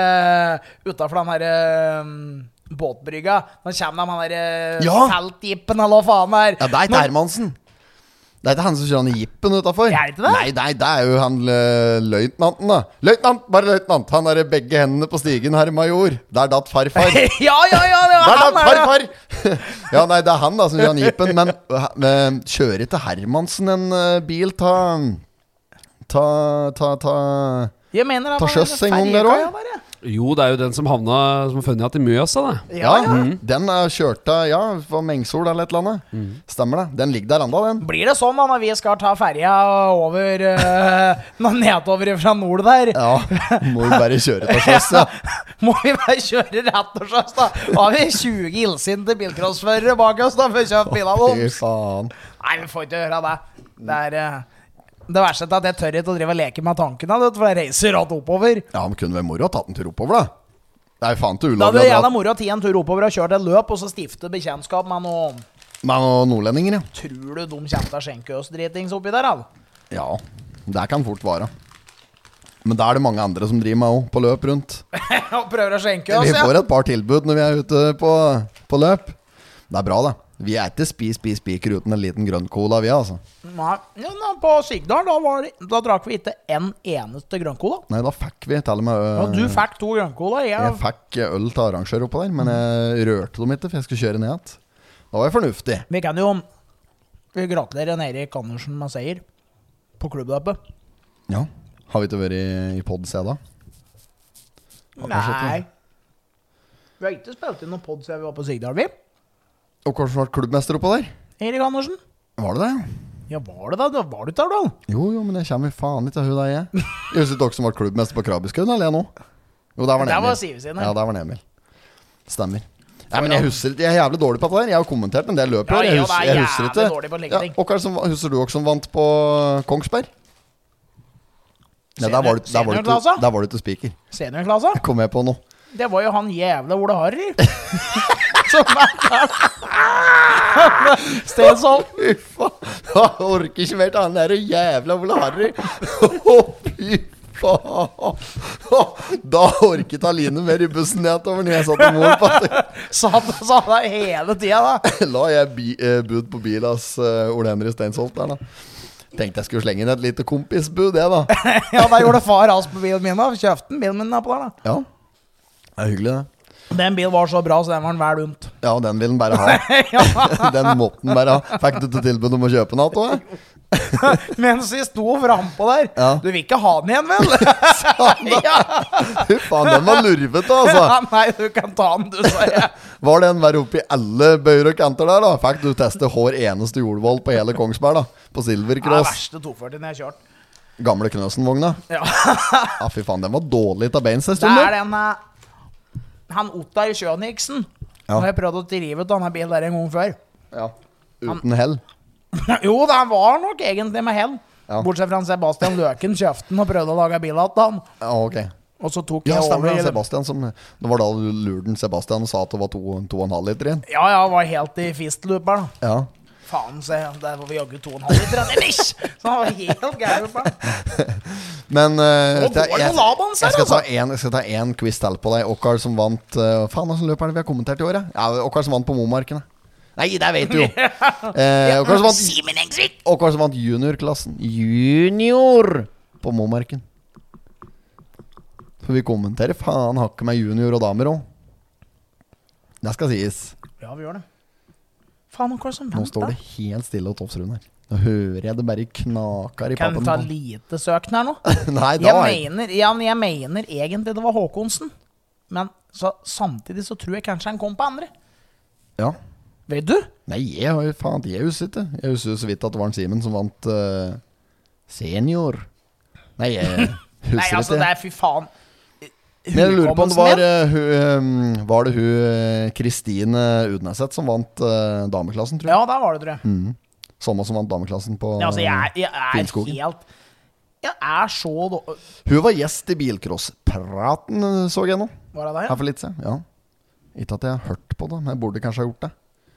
den der uh, båtbrygga. Nå kommer de han der Ja. feltjippen eller hva faen det er. ja, det er ikke Når- Hermansen. Det er ikke han som kjører han i jippen utafor. Er det ikke det? Nei, nei, det er jo han uh, løytnanten, da. Løytnant, bare løytnant. Han er begge hendene på stigen, herr major. Der datt farfar. ja, ja, ja! Det var Der han, datt er det. farfar! Ja, nei, det er han da som kjører han i jippen. Men uh, kjører ikke Hermansen en uh, bil ta Ta, ta, ta Jeg mener det Ta var sjøs den en gang der ferjekaia også. der, ja. Jo, det er jo den som havna Som funnet igjen i Mjøsa, det. Ja, ja. Den er kjørt av, ja, for Mengsol eller et eller annet. Stemmer det. Den ligger der enda, den. Blir det sånn da når vi skal ta ferja over uh, nedover fra nord der? Ja, må jo bare kjøre til sjøs, ja. Må vi bare kjøre rett og slett, da? Har vi tjue illsinte bilcrossførere bak oss da for å kjøpe bilene Fy deres? faen. Nei, vi får ikke gjøre det. Det er eh, det verste er at jeg tør ikke å drive og leke med tankene, vet du, for jeg reiser rett oppover. Ja, men kunne vært moro å tatt en tur oppover, da. Det er jo faen til Da hadde ulovlig det å gjerne dra moro å ta en tur oppover og kjørt et løp, og så stifte bekjentskap med noe. med noen nordlendinger, ja. Tror du de kommer til å skjenke oss dritings oppi der, altså? Ja, det kan fort være. Men da er det mange andre som driver med òg, på løp rundt. Og prøver å skjenke oss, Vi ja. får et par tilbud når vi er ute på, på løp. Det er bra, det. Vi er ikke spis, spis, spiker uten en liten grønn cola, vi, altså. Nei, ja, nå, på Sigdal, da, var det, da drakk vi ikke en eneste grønncola. Nei, da fikk vi til og med ø, Ja, du fikk to grønncola. Jeg, Jeg fikk øl til arrangør oppå der, men jeg rørte dem ikke, for jeg skulle kjøre ned igjen. Da var jeg fornuftig. Vi kan jo vi gratulerer en Erik Andersen med seier på klubbløpet. Ja. Har vi ikke vært i, i pod siden da? Ja, kanskje ikke. Nei. Vi har ikke spilt inn noen pod siden vi var på Sigdal, vi. Og kanskje ble klubbmester oppå der? Erik Andersen. Var det det? Ja, var det det? Da var du der, da? Jo, jo, men jeg kommer faen ikke til hun der jeg. Jeg husker dere som ble klubbmester på Krabbeskauen, eller jeg nå? Jo, der var Der var Emil. Sive sine. Ja, der var Emil. Stemmer. Ja, men jeg husker ikke, jeg er jævlig dårlig på det der. Jeg har kommentert en del løp i Ja, år. Jeg, ja, hus, det er jeg husker jævlig ikke. dårlig på like ting. og hva er det som, husker du også som vant på Kongsberg? Ja, der var du, der var du, Seniorklassa? ikke- der var du ikke spiker. Seniorklassa? Kom jeg på nå. Det var jo han jævla Ole Harry. Som er der. Stensholm. Fy faen. Jeg orker ikke mer til han der jævla Ole Harry. Å, fy faen. Da orket Aline mer i bussen nedover når jeg satt i mål på det. Satt og sa det hele tida, da. La jeg bi, eh, bud på bil av uh, Ole Henry Steinsholt der, da. Tenkte jeg skulle slenge inn et lite kompisbud, det, da. Ja, da gjorde far hans på bilen min, da. Kjøpte den bilen min der på der, da. Ja, det er hyggelig, det. Den bilen var så bra, så den var den vel unt. Ja, den vil den bare ha. Ja. Den måtte den bare ha. Fikk du til tilbud om å kjøpe den igjen, Tove? Mens vi sto frampå der. Ja. Du vil ikke ha den igjen, vel? Ja. Fy faen, den var lurvete, altså. Ja, nei, du kan ta den, du, sa jeg. Var den bare oppi alle bøyer og kanter der, da? Fikk du teste hver eneste jordvoll på hele Kongsberg, da? På Det er Silvercross. verste to førtien jeg har kjørt. Gamle Knøsen-vogna. Ja. Ja, fy faen, den var dårlig til beins en Det stund. er da. den eh, han Ottar Kjøniksen. Ja. Og jeg prøvde å drive ut denne bilen der en gang før. Ja. Uten hell. Jo, det var nok egentlig med hell. Ja. Bortsett fra han Sebastian Løken kjøpte den og prøvde å lage bil av han. Ja, ok. Og så tok Ja, jeg stemmer over. det, Sebastian som, det var da du lurte Sebastian og sa at det var to, to og en halv liter igjen. Ja, ja, var helt i fistlooper da. Ja. Faen, se, der var vi jaggu to og en halv liter. Eller ikke! Så han var helt gærlig på den. Men uh, Nå går det noen labans her, jeg, skal ta altså. en, jeg skal ta en quiz til på deg. Okkar som vant uh, faen, hvilken løp er det vi har kommentert i året? Ja, Okkar som vant på Momarkene. Nei, det vet du jo. eh, Okkar som vant Simen Engsvik! Okkar som vant juniorklassen. Junior på Momarken. For vi kommenterer faen hakke med junior og damer også. Det skal sies. Ja, vi gjør det. Faen, hva er det som Nå vent står da? det helt stille og Tofsrud her. Nå hører jeg det bare knaker i Kan pappen vi ta på. lite søken her nå? Nei, da Jeg er mener, ja, jeg mener egentlig det var Håkonsen. Men så, samtidig så tror jeg kanskje han kom på andre. Ja. Vet du? Nei, jeg har jo faen Jeg husker ikke. Jeg husker jo så vidt at det var en Simen som vant uh, senior. Nei, jeg husker Nei, altså, ikke. det er fy faen. Men jeg lurer på om det var, Hukommelsen min? uh, hu, um, var det hun uh, Kristine Udneseth som vant uh, dameklassen, tror jeg. Ja, der var det, tror jeg. Mm. Samme som vant dameklassen på Ja, altså, jeg, er- jeg er Finnskogen. helt Jeg er så då... Hun var gjest i Bilcross-praten, så jeg nå. Var det der, Her ja? for litt siden. Ja. Ikke at jeg har hørt på det, men jeg burde kanskje ha gjort det.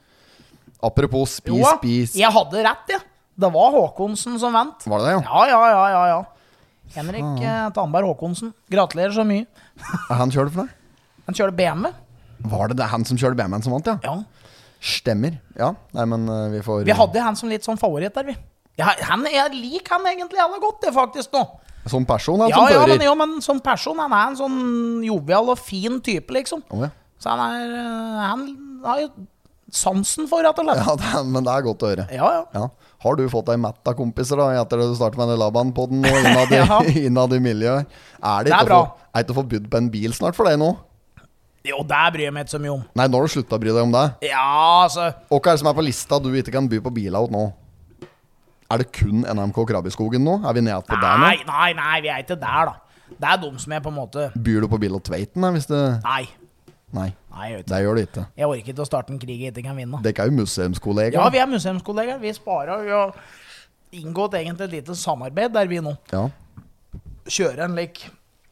Apropos spis, Jo, spis. jeg hadde rett, ja. Det var Håkonsen som vant. Var det det, ja? Ja, ja, ja, ja, ja. Henrik eh, Tandberg Håkonsen. Gratulerer så mye. Er han kjørte for deg? Han kjørte B M W. Var det det han som kjørte B M W-en som vant, ja? Ja. Stemmer. Ja, nei, men uh, vi får Vi hadde han som litt sånn favoritt der, vi. Ja, han, jeg liker han egentlig alle godt, det faktisk nå. Som person, han Ja, som ja, fører. men, jo, men som person, han er en sånn jovial og fin type, liksom. Å, ja. Så han er eh, Han har jo sansen for, rett og slett. Ja, det er, men det er godt å høre. Ja, ja. Ja. Har du fått deg matt av kompiser da etter det du startet med den Laban-podden og innad i, Ja. innad i miljøet? Er det, Det er ikke bra. å få, er det ikke å få budd på en bil snart for deg nå? Jo, der bryr jeg meg ikke så mye om. Nei, nå har du sluttet å bry deg om det. Ja, altså Og hva er det som er på lista du ikke kan by på bilaut nå? Er det kun N M K Krabbeskogen nå? Er vi nede på der nå? Nei, nei, nei, vi er ikke der, da. Det er de som er på en måte Byr du på bil og Tveiten da, hvis det... Nei. Nei, Nei, jeg, vet ikke. det gjør du ikke. Jeg orker ikke å starte en krig jeg ikke kan vinne. Det er jo museumskollega. Ja, vi er museumskollegaer. Vi sparer. Vi har inngått egentlig et lite samarbeid der vi nå Ja. kjører en lik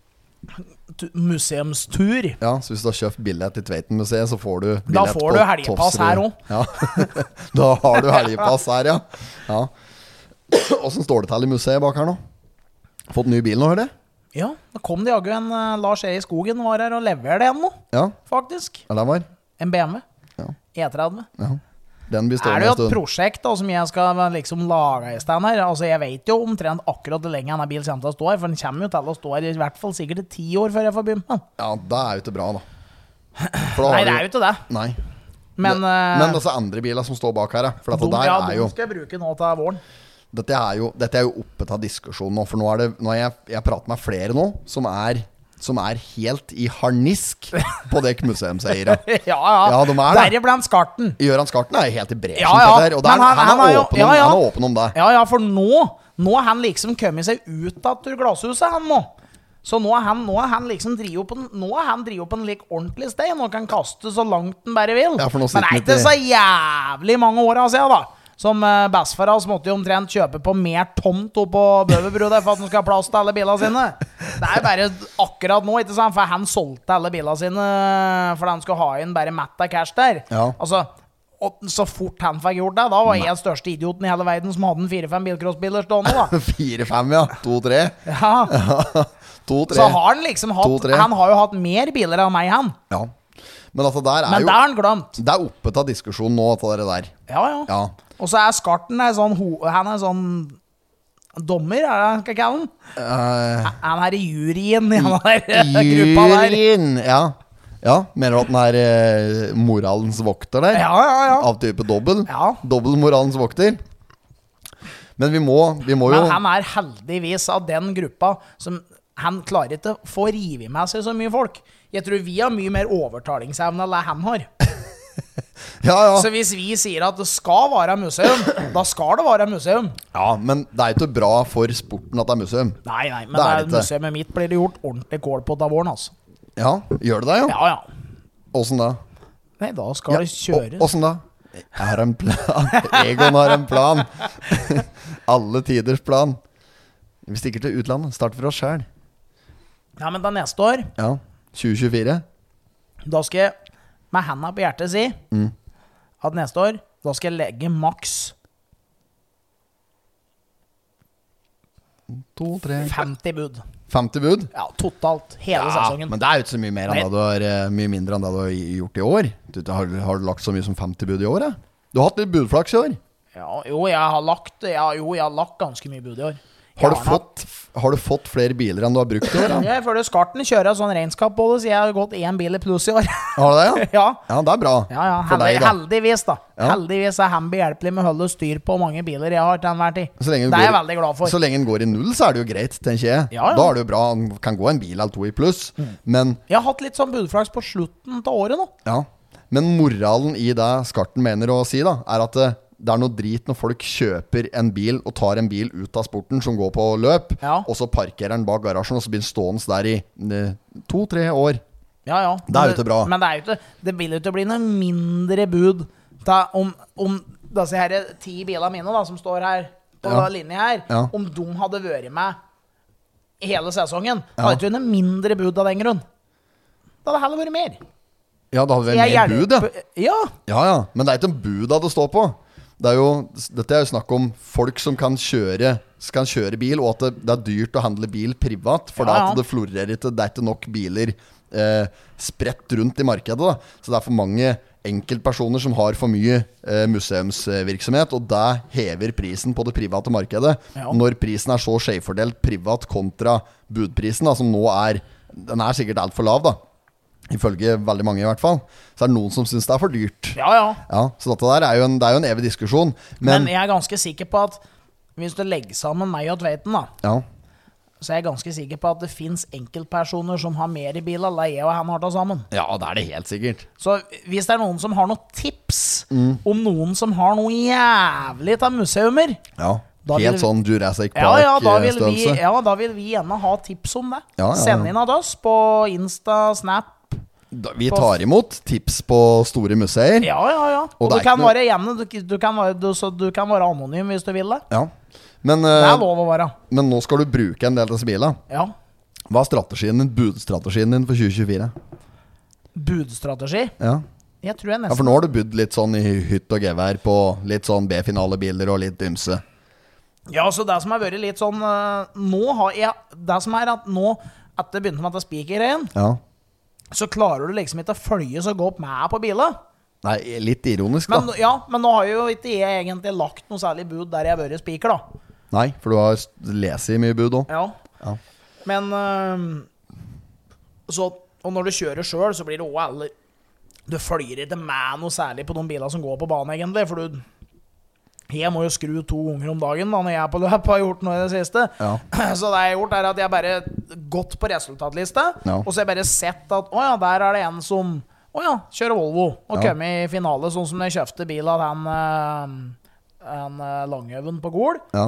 tu- museumstur. Ja, så hvis du har kjøpt billett til Tveiten-museet, så får du billett Da får på du helgepass Tofsrud. her også. Ja. Da har du helgepass her, ja. Ja. Hvordan står det til i museet bak her nå? Fått ny bil nå, hører jeg? Ja, da kom det jaggu en uh, Lars E. i skogen var her og leverte en nå, Ja, faktisk. eller var? En B M W. Ja. E tretti. Ja. Den blir Er stående det jo en et stund. prosjekt da, som jeg skal liksom lage i stand her? Altså, jeg vet jo omtrent akkurat hvor lenge denne bilen kommer til å stå her, for den kommer jo til å stå her i hvert fall sikkert i ti år før jeg får begynne med den. Ja, det er jo ikke bra, da. For da Nei, har det du- er jo ikke det. Nei. Men, det, eh, men disse andre bilene som står bak her, ja. For dette de, der ja, er de jo skal jeg bruke nå til våren. Dette er jo, dette er jo oppe til diskusjon nå. For nå er det Nå har jeg, jeg pratet med flere nå som er Som er helt i harnisk på dek museumseiere. ja, ja. Ja, de er det. Deriblant Skarten. Gøran Skarten er helt i bresjen Ja, ja, på det der. Og der, men han- han, han er er jo- åpen om, ja, ja. han er åpen om det. Ja, ja, for nå Nå har han liksom kommet seg ut av glasshuset, han nå. Så nå er han, nå er han liksom driver på en, Nå er han driver på en lik ordentlig sted. Nå kan kaste så langt han bare vil. Ja, for nå Men det sitter er ikke han så jævlig mange år siden, da. Som uh, Bessfar hans måtte jo omtrent kjøpe på mer tomt oppe på Bøverbru der for at han skal ha plass til alle bilene sine. Det er bare akkurat nå, ikke sant? For han solgte alle bilene sine fordi han skulle ha inn bare matt av cash der. Ja. Altså, og så fort han fikk gjort det, da var jeg den største idioten i hele verden som hadde en fire-fem bilcrossbiler stående, da. Fire-fem, ja. To-tre. Ja. To-tre. Så har han liksom hatt To-tre. Han har jo hatt mer biler enn meg, han. Ja. Men altså, der er Men jo det har han glemt. Det er oppe til diskusjon nå, dette der. der. Ja, ja. Ja. Og så er Skarten er sånn ho Han er sånn dommer, er det han skal kalle han? Uh, Han er i juryen i den der gruppa der. Juryen, ja. Ja, mener du at den er eh, moralens vokter der? Ja, ja, ja. Av type dobbel? Ja. Dobbel moralens vokter? Men vi må, vi må jo Men han er heldigvis av den gruppa som han klarer ikke å få rive med seg så mye folk. Jeg tror vi har mye mer overtalingsevne enn det han har. Ja, ja. Så hvis vi sier at det skal være museum, da skal det være museum. Ja, men det er ikke bra for sporten at det er museum. Nei, nei, men Det det er er det ikke. museet mitt blir det gjort ordentlig kål på av våren, altså. Ja, gjør det det, ja? Ja, ja. Åssen da? Nei, da skal det kjøres. Å- Åssen da? Jeg har en plan. Egon har en plan. Alle tiders plan. Vi stikker til utlandet. Starter for oss selv. Ja, men da neste år, Ja, tjue tjuefire. da skal jeg med hendene på hjertet si Mm. at neste år, da skal jeg legge maks To, tre femti bud. femti bud? Ja, totalt. Hele Ja, sesongen. men det er jo ikke så mye mer enn Nei. det du har eh, Mye mindre enn det du har gjort i år. Du, har, har du lagt så mye som femti bud i år? Ja? Du har hatt litt budflaks i år. Ja, jo, jeg har lagt, ja, jo, jeg har lagt ganske mye bud i år. Har du, Jeg har fått, har du fått flere biler enn du har brukt i år? Ja, Ja? jeg føler Skarten kjører sånn regnskap på det, så jeg har gått én bil i pluss i år. Har du det, ja? Ja, Ja, det er bra. ja, ja. For Heldig, deg, da. heldigvis, da. Ja. Heldigvis er han behjelpelig med å holde styr på hvor mange biler jeg har til enhver tid. Så lenge Det den er jeg går- veldig glad for. Så lenge den går i null, så er det jo greit, tenker jeg. Ja, ja. Da er det jo bra. Den kan gå en bil eller to i pluss. Men, Jeg har hatt litt sånn budflaks på slutten av året nå. ja. Men moralen i det Skarten mener å si, da, er at det, det er noe drit når folk kjøper en bil og tar en bil ut av sporten som går på løp, Ja. og så parkerer den bak garasjen, og så blir den stående der i eh, to-tre år. Ja, ja. Det er jo Men ikke bra. Men det er jo ikke Det vil jo ikke bli noe mindre bud da, om, om disse her ti bilene mine da som står her på Ja. linje her, Ja. om de hadde vært med hele sesongen. Ja. Hadde ikke noe mindre bud av den grunn. Det hadde heller vært mer. Ja, det hadde vært Jeg mer bud, ja. hjelper- Ja. Ja, ja. Men det er ikke en bud det står på. Det er jo, dette er jo snakk om folk som kan kjøre, kan kjøre bil, og at det, det er dyrt å handle bil privat, for Ja, ja. at det florerer ikke, det er ikke nok biler eh, spredt rundt i markedet. Da. Så det er for mange enkeltpersoner som har for mye eh, museumsvirksomhet, og det hever prisen på det private markedet. Ja. Når prisen er så skjevfordelt privat kontra budprisen, da, som nå er, den er sikkert alt for lav, da. Ifølge veldig mange i hvert fall. Så er det noen som synes det er for dyrt. Ja, ja. Ja, så dette der er jo en, det er jo en evig diskusjon. Men, Men, jeg er ganske sikker på at hvis du legger sammen meg og Tveiten, da, ja, så er jeg ganske sikker på at det finnes enkeltpersoner som har mer i bil enn jeg og han har tatt sammen. ja, det er det helt sikkert. Så hvis det er noen som har noen tips Mm. om noen som har noe jævlig av museumer, Ja, Da helt vil- sånn Jurassic ja, ja, da vil vi, Park-størrelse. ja, da vil vi gjerne ha tips om det. Ja, ja, ja. Send inn av oss på Insta, Snap. Da- Vi tar imot tips på store museer. Ja, ja, ja. Og, Og du det er kan ikke noe- være hjemme, du, du, kan være, du, så du kan være anonym hvis du vil det. Ja. Men, Det eh, er lov å være. men nå skal du bruke en del av disse bilene. Ja. Hva er strategien din, budstrategien din for tjue tjuefire? Budstrategi. Ja. Jeg tror jeg ja, for nesten nå har du budd litt sånn i hytt og gevær på litt sånn B-finalebiler og litt ymse. Ja, så det som har vært litt sånn eh, Nå har jeg Det som er at nå, etter det begynte med dette speaker-greien, Ja. så klarer du liksom ikke å følge så godt med på bilen. Nei, litt ironisk, da. Men, ja, men nå har jo ikke jeg egentlig lagt noe særlig bud der jeg har vært speaker, da. Nei, for du har s- lest i mye bud òg. Ja. Ja. Men øhm, så, Og når du kjører sjøl, så blir det òg alle Du følger ikke med noe særlig på de bilene som går på banen, egentlig. For du Jeg må jo skru to ganger om dagen da når jeg er på løp, har gjort noe i det siste. Ja. Så det jeg har gjort, er at jeg bare gått på resultatliste, Ja. og så har jeg bare sett at å ja, der er det en som å ja, kjører Volvo og Ja. kommer i finale, sånn som jeg kjøpte bil av den, øh, den øh, Langøven på Gol. Ja.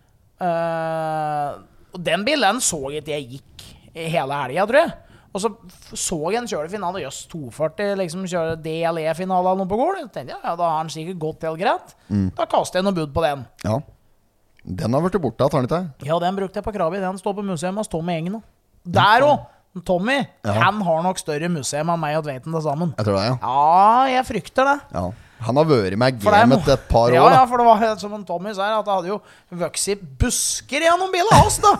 Eh, og den bilen så jeg ikke jeg gikk i hele helga, tror jeg. Og så f- så jeg en kjøre finale. Jøss, to førti, liksom kjøre D L E-finale eller noe på Gol. Jeg tenkte, ja, ja, da har han sikkert gått helt greit. Da kastet jeg noe bud på den. ja. Den har vært borte, har den ikke? Ja, den brukte jeg på Krabi. Den står på museum hos Tommy Engen nå. Der òg! Tommy, Ja. han har nok større museum enn meg og Tveiten til sammen. Jeg tror det, ja. Ja, jeg frykter det. ja. Han har vært med For det er gamet mo- et par år, ja, ja, da. for det var som en Tommy sier, at det hadde jo vokst busker gjennom bilen av oss, da.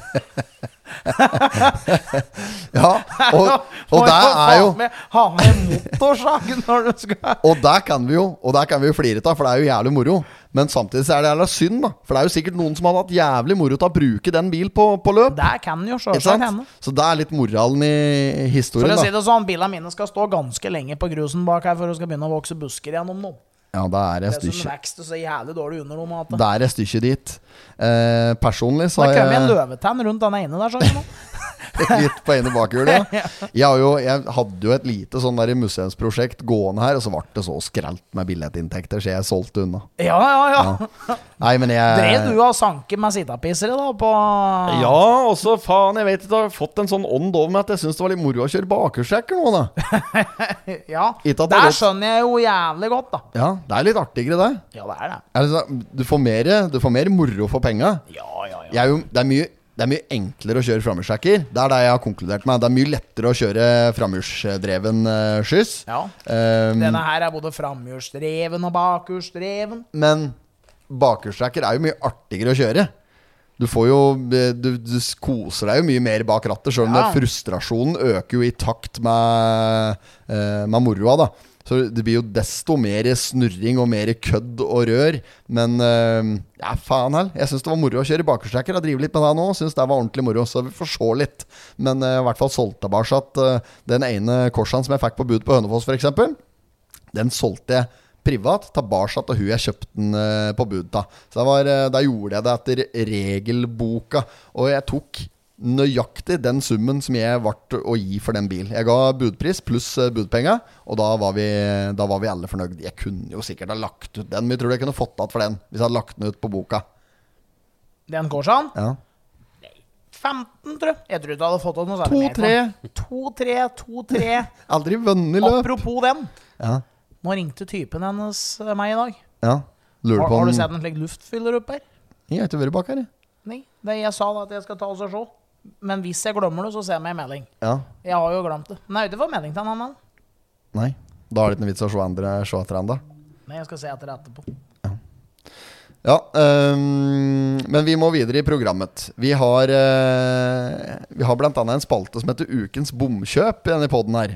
Ja, og, og det er jo Ha med motorsag når du skal Og der kan vi jo Og der kan vi jo flire av, for det er jo jævlig moro. Men samtidig så er det jævla synd, da. For det er jo sikkert noen som hadde hatt jævlig moro til å bruke den bil på, på løp. Det kan jo Ikke selvsagt sant? hende. Så det er litt moralen i For historien, å si da. det sånn, bilene mine skal stå ganske lenge på grusen bak her for å skal begynne å vokse busker gjennom noe. Ja, det er et Det som stykke vekster så jævlig dårlig under noe. At det Det er et stykke dit. Eh, personlig så har har kommet en jeg løvetann rundt den ene der, sånn nå. Litt på ene bakhjulet. Jeg, har jo, jeg hadde jo et lite sånn der museumsprosjekt gående her, og så ble det så skrelt med billettinntekter, så jeg solgte unna. Ja, ja, ja, ja. Nei, men jeg Drev du av sanke med sittapissere da på Ja, og så faen, jeg vet ikke, jeg har fått en sånn ånd over meg at jeg synes det var litt moro å kjøre bakersjekker nå da. Ja, Ikke at det er der litt- skjønner jeg jo jævlig godt da. Ja, det er litt artigere det. Ja, det er det. Altså, du, får mer, du får mer moro for penga. Ja, ja, ja. Jeg er jo, det, er mye, det er mye enklere å kjøre framhjulstrekker. Det er det jeg har konkludert med. Det er mye lettere å kjøre framhjulsdreven uh, skyss. Ja. Um, Denne her er både framhjulsdreven og bakhjulsdreven. Men bakhjulstrekker er jo mye artigere å kjøre. Du får jo Du, du koser deg jo mye mer bak rattet, selv om Ja. det frustrasjonen øker jo i takt med, uh, med moroa da. Så det blir jo desto mer snurring og mer kødd og rør. Men uh, ja, faen hell. Jeg synes det var moro å kjøre bakhjulstrekker. Jeg driver litt med det nå. Synes det var ordentlig moro, så vi får se litt. Men uh, i hvert fall solgte jeg bare at uh, den ene Korsan som jeg fikk på bud på Hønefoss for eksempel, den solgte jeg privat, tilbake til hun jeg kjøpte den uh, på bud da. Så da, var, uh, da gjorde jeg det etter regelboka, og jeg tok nøyaktig den summen som jeg vart å gi for den bil. Jeg ga budpris pluss uh, budpenga, og da var, vi, da var vi alle fornøyd. Jeg kunne jo sikkert ha lagt ut den, men jeg tror jeg kunne fått tatt for den hvis jeg hadde lagt den ut på boka. Den Korsan? Ja. femten, tror jeg. Jeg tror du hadde fått noe særlig to mer. tre. to tre, to tre. Aldri vunnet løp. Apropos den. Ja. Nå ringte typen hennes eh, meg i dag. Ja. Lurer Har, på har du om- sett en slik luftfyller opp her? Jeg har ikke vært bak her, jeg. Nei. Det jeg sa da at jeg skal ta oss og se. Men hvis jeg glemmer det, så ser jeg meg en melding. Ja. Jeg har jo glemt det. Men jeg har ikke fått melding til han ennå. Nei. Da er det ikke noe vits å se andre se etter enda. Nei, jeg skal se etter det etterpå. Ja, øhm, men vi må videre i programmet. Vi har, øh, vi har blant annet en spalte som heter Ukens bomkjøp i denne podden her.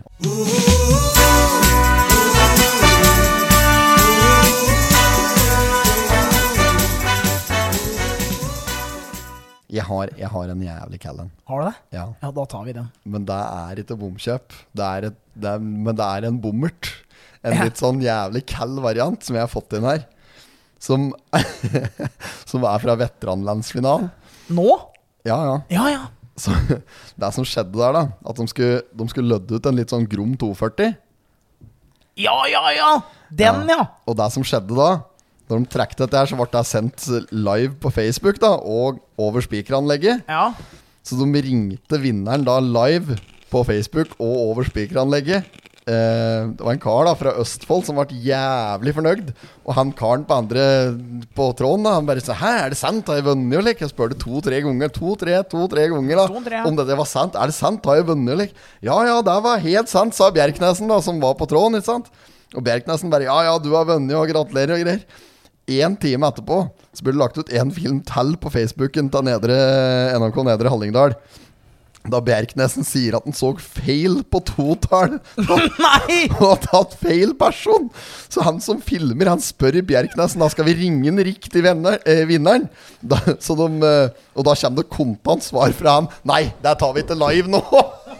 Jeg har, jeg har en jævlig kallen. Har du det? Ja, Ja, da tar vi den. men det er ikke bomkjøp. Det er et, det er, men det er en bommert. En Ja. litt sånn jævlig kall variant som jeg har fått inn her. Som, som er fra veteranlandsfinalen. Nå? Ja, ja. Ja, ja. Så det som skjedde der da, at de skulle, de skulle lødde ut en litt sånn Grom to førti. Ja, ja, ja! Den, ja! Og det som skjedde da, når de trekte dette her, så ble det sendt live på Facebook da, og over speakeranlegget. Ja. Så de ringte vinneren da live på Facebook og over speakeranlegget. Eh, det var en kar da fra Østfold som ble jævlig fornøyd. Og han karen på andre på tråden da, han bare sa: hæ, er det sant? Har jeg vunnet jo lik? Jeg spør det to-tre ganger, to-tre, to-tre ganger da, To, tre. om dette var sant. Er det sant? Har jeg vunnet jo lik? Ja, ja, det var helt sant, sa Bjerknesen da, som var på tråden, ikke sant? Og Bjerknesen bare: ja, ja, du har vunnet og gratulerer og greier. En time etterpå så ble det lagt ut en film til på Facebooken til nedre, N R K Nedre Hallingdal. Da Bjerknesen sier at han så feil på totall Nei! og tatt feil person. Så han som filmer, han spør Bjerknesen: da skal vi ringe den riktige venner, eh, vinneren. Da, så de, eh, og da kommer det kontant svar fra han: nei, det tar vi ikke live nå.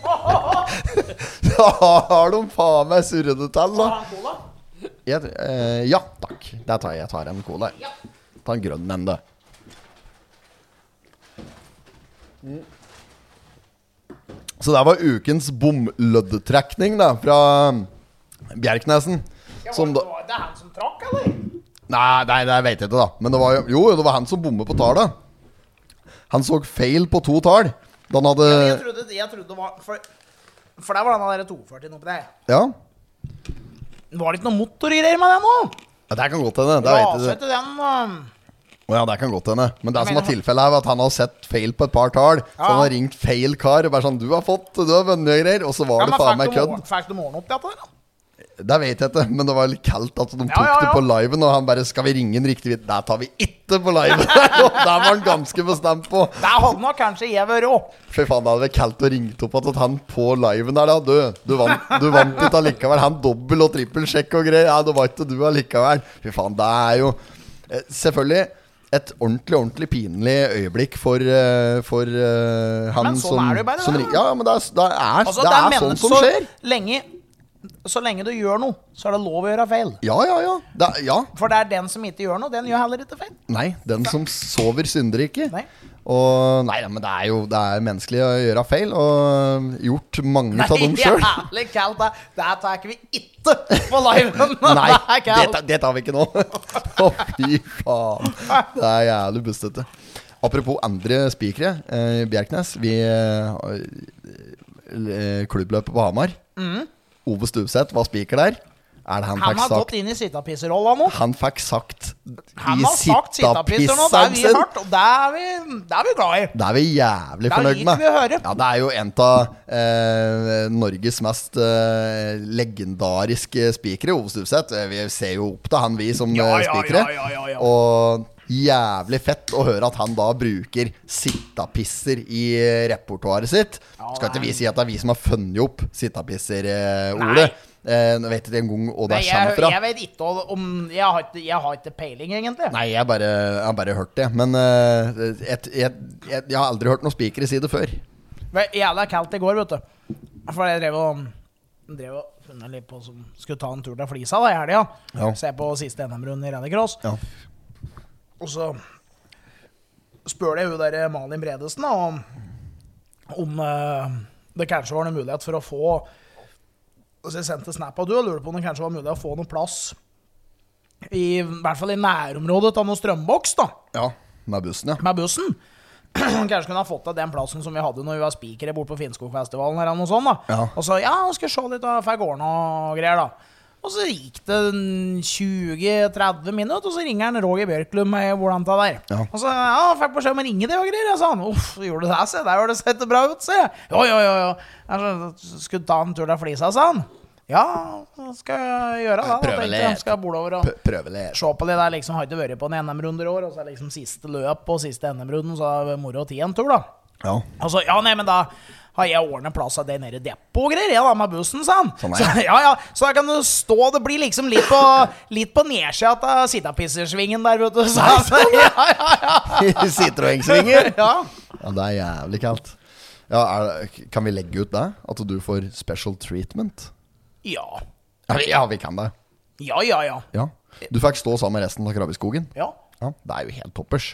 Da har de faen meg surret det til da. Jeg, eh, ja, takk. Der tar jeg, jeg tar en cola. Ta en grønn ende. Mm. Så det var ukens bomløddetrekning da, fra Bjerknesen. Som da, Det er han som trakk, eller? nei, nei, det vet jeg ikke da. Men det var jo, jo, det var han som bommet på tallet. Han så feil på to tall. Da han hadde, Jeg trodde, jeg trodde det var For, for der var den der to førti oppi der. ja, Var det ikke noe motorgreier med det nå? ja, det kan godt hende. Det vet jeg Rase ikke. til den um, Å ja, det kan godt hende. Men det Jeg som mener var han- tilfellet her, var at han har sett feil på et par tall. Så Ja. han har ringt feil kar. Og bare sånn: du har fått, du har vunnet og greier. Og så var ja, det men faen meg fikk de kødd. or- Fikk de ordnet opp dette der, da? Det vet jeg ikke, men det var litt kaldt at de tok Ja, ja, ja. det på liven. Og han bare: skal vi ringe en riktig vidt? Det tar vi ikke på liven. Og der var han ganske bestemt på. Der hadde nok kanskje jeg vært òg. Fy faen, det hadde vært kaldt å ringe opp at han på liven der da. Du, du vant, du vant ikke allikevel. Han dobbel- og trippelsjekk og greier. Ja, det var ikke du allikevel. Fy faen, det er jo eh, selvfølgelig et ordentlig, ordentlig pinlig øyeblikk for, eh, for eh, han Men sånn som, er det jo bare, som da. ring- Ja, men det er, det er, Altså, det det er men- sånn som så skjer. Lenge så lenge du gjør noe, så er det lov å gjøre feil. Ja, ja, ja. Det, ja. For det er den som ikke gjør noe, den gjør heller ikke feil. Nei, den som sover synder ikke. Nei. Og nei, men det er jo det er menneskelig å gjøre feil, og gjort mange av dem sjøl. Nei, jævlig kaldt. Det, det tar ikke vi ikke på liven. Nei, det, er kaldt. det, det tar vi ikke nå. Å, fy faen. Det er jævlig bustete. Apropos andre spikere, eh, Bjerknes. Vi eh, klubbløpet på Hamar. Mm. Ove Stuvseth var spiker der. Er det han, han fikk har sagt, gått inn i sittapisserrolla nå. Han fikk sagt Han har sagt sittapisser nå. Det har vi hørt, og det er vi, det er vi glad i. Det er vi jævlig Det fornøyd liker med. vi å høre. Ja, det er jo en av eh, Norges mest eh, legendariske spikere, Ove Stuvseth. Vi ser jo opp til han, vi som Ja, eh, ja, spikere. ja, ja, ja, ja. Og jævlig fett å høre at han da bruker sittapisser i repertoaret sitt. Skal ikke vi si at det er vi som har funnet opp sittapisser-ordet? Eh, jeg vet ikke engang hvor det Nei, kommer jeg, fra. jeg vet ikke om Jeg har ikke, jeg har ikke peiling, egentlig. Nei, jeg, bare, jeg har bare hørt det. Men eh, et, et, et, jeg har aldri hørt noen spikere si det før. Jævla kaldt i går, vet du. For jeg drev og Drev og funnet litt på som skulle ta en tur til Flisa da i helga. Ja. Se på siste N M-runden i rallycross. Ja. Og så spør jeg jo der Malin Bredesen da, om, om uh, det kanskje var noen mulighet for å få. Og så jeg sendte snap av du og lurte på om det kanskje var mulig å få noen plass i, i hvert fall i nærområdet av noen strømboks da, Ja, med bussen, ja. med bussen. Kanskje kunne ha fått til den plassen som vi hadde når vi var spikere bort på Finnskogfestivalen eller noe sånt da. Ja. Og så, ja, skal se litt av Fagården og greier da. Og så gikk det tjue til tretti minutter, og så ringer han Roger Bjørklund med hvordan det der. Ja. Og så, ja, fikk beskjed om å ringe det og greier. Jeg sa han, uff, gjorde du det, se, der var det sett bra ut, se. Jo, jo, jo, jo. Jeg skulle ta en tur til Flisa, sa han. Ja, skal jeg gjøre det da. Prøve tenkte litt. jeg. Skal jeg bort over og P- Prøve litt. se på det der, liksom, har ikke vært på en N M-runder i år, og så er det liksom siste løp og siste N M-runden, så er det moro å ti en tur da. Ja. Altså, ja, nei, men da har jeg ordnet plass av det nede i depot og greier, ja, da, med bussen, sa han. Sånn er Så, ja, ja, så da kan du stå, det blir liksom litt på, litt på nedsida av sittapissersvingen der, vet du, sa han. Ja, ja, ja. Citroën-svinger. Ja. Ja, det er jævlig kaldt. Ja, er, kan vi legge ut det? At du får special treatment? Ja. Ja, vi, ja, vi kan det. Ja, ja, ja. Ja. Du fikk stå sammen med resten av Krabbeskogen. Ja. Ja, det er jo helt toppers.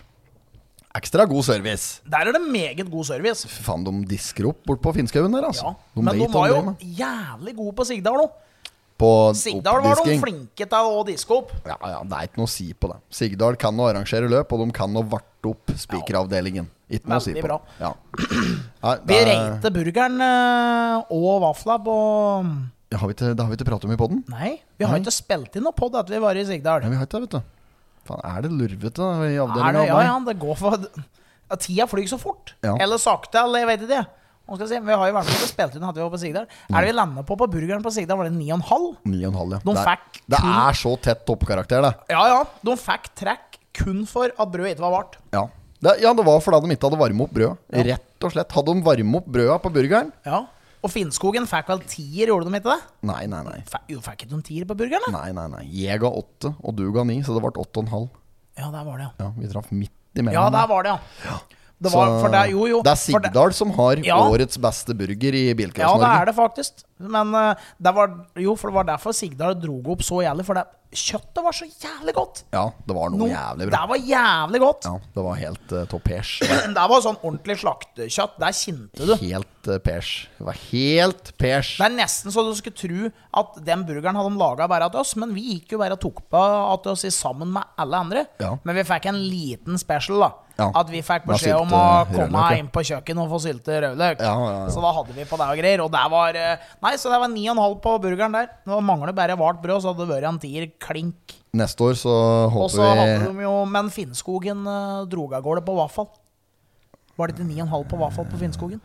Ekstra god service. Der er det meget god service. Fy faen, de disker opp bort på Finnskauen der, altså. Ja. Men de vet hva var jo driver med. jævlig gode på Sigdal nå. På Sigdal var de oppdisking. flinke til å diske opp. Ja, ja, det er ikke noe å si på det. Sigdal kan å arrangere løp, og de kan å varte opp spikeravdelingen. Ikke noe å si Veldig på bra. det. Ja. Ja, Vi det er- reite burgeren eh, og vafla på Ja, har vi ikke, det har vi ikke pratet om i podden. Nei, vi har Nei. ikke spilt inn noe podd etter vi var i Sigdal. Nei, vi har ikke det, vet du. Faen, er det lurvete da, i Er avdelingen? det, ja, ja, det går for ja, tida flyr så fort. Ja. Eller sakte, eller jeg vet ikke. Hva skal jeg si? Vi har jo i hvert fall ikke spilt inn at vi var på Sigdal. Er det vi landet på på burgeren på Sigdal? Var det ni og en halv? Ni og en halv, ja. De det, er, fikk det kun- er så tett toppkarakter, det. Ja, ja. De fikk trekk kun for at brødet ikke var vart. Ja. Det, ja, det var fordi de ikke hadde varmet opp brød. Rett og slett. Hadde de varmet opp brøda på burgeren? Ja. Og Finnskogen fikk vel tier, gjorde de ikke det? Nei, nei, nei. Fikk, jo, fikk ikke de tier på burgeren, da? Nei, nei, nei. Jeg ga åtte, og du ga ni, så det ble åtte og en halv. Ja, der var det, ja. Ja, vi traff midt imellom. Ja, der der. var det, ja. Det var, Så for det, er- jo, jo. det er for det- Sigdal som har Ja. årets beste burger i Ja, Bilcross-Norge. det er det faktisk. Men eh, det var, jo, for det var derfor Sigdal drog opp så jævlig. For det, kjøttet var så jævlig godt. Ja, det var noe No, jævlig bra. Det var jævlig godt. Ja, det var helt uh, topp pers. Det var sånn ordentlig slaktekjøtt. Der kjente du. Helt uh, pers. Det var helt pers. Det er nesten så du skulle tro at den burgeren hadde de laga bare til oss. Men vi gikk jo bare og tok på at oss sammen med alle andre. Ja. Men vi fikk en liten special, da. Ja. At vi fikk Da beskjed om sylte å rødløk, komme ja. inn på kjøkkenet og få sylte rødløk. Ja, ja, ja. Så da hadde vi på det og greier. Og der var eh, Nei, så det var ni og en halv på burgeren der. Det mangler bare vart brød, så hadde det vært en tier klink. Neste år så Og så håper hadde vi de jo Men Finnskogen uh, drog av gårde på vaffel. Var det ikke ni og en halv på vaffel på Finnskogen?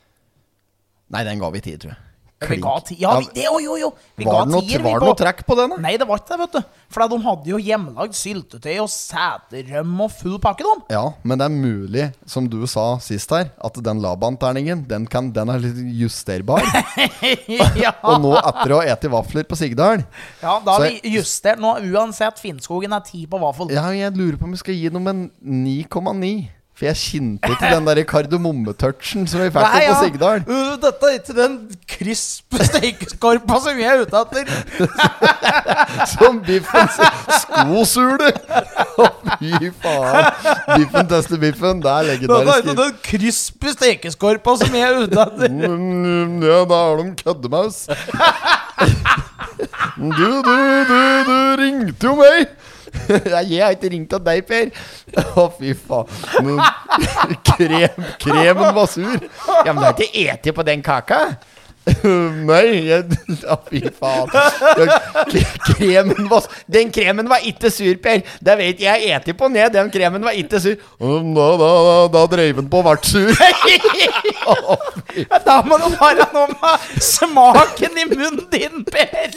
Nei, den ga vi ti, tror jeg. Vi ga ti. Ja, vi, det, jo, jo, jo. Vi Var ga det noe, tier, vi, var det på- noe trekk på den, da? Nei, det var ikke det, vet du. For de hadde jo hjemmelagd syltetøy og sæterrøm og full pakke, de. Ja, men det er mulig, som du sa sist her, at den Laban-terningen, den, kan, den er litt justerbar. ja. Og nå etter å ha eti vafler på Sigdal ja, da har Så vi justert nå. Uansett, Finnskogen er ti på vaffel. Ja, jeg lurer på om vi skal gi dem en ni komma ni. For jeg kjente ikke den der kardemommetouchen som vi fikk Nei, på ja. Sigdal. Uh, Dette er ikke den krisp steikeskorpa som vi er ute etter. Som biffens skosule. Å, fy faen. Biffen tester biffen. Det er Dette er legendarisk. ikke den krisp steikeskorpa som vi er ute etter. Mm, Ja, da har de køddemaus. Du, du, du, du ringte jo meg. Jeg har ikke ringt av deg, Per. Å, fy faen. Men Krem, kremen var sur. Ja, men du har ikke etet på den kaka? Nei, jeg, å, fy faen. K- Kremen var Den kremen var ikke sur, Per. Det vet jeg, jeg etet på ned. Den kremen var ikke sur. Da, da, da, da drev den på hvert sur. Å, fy Da må det være noe med smaken i munnen din, Per.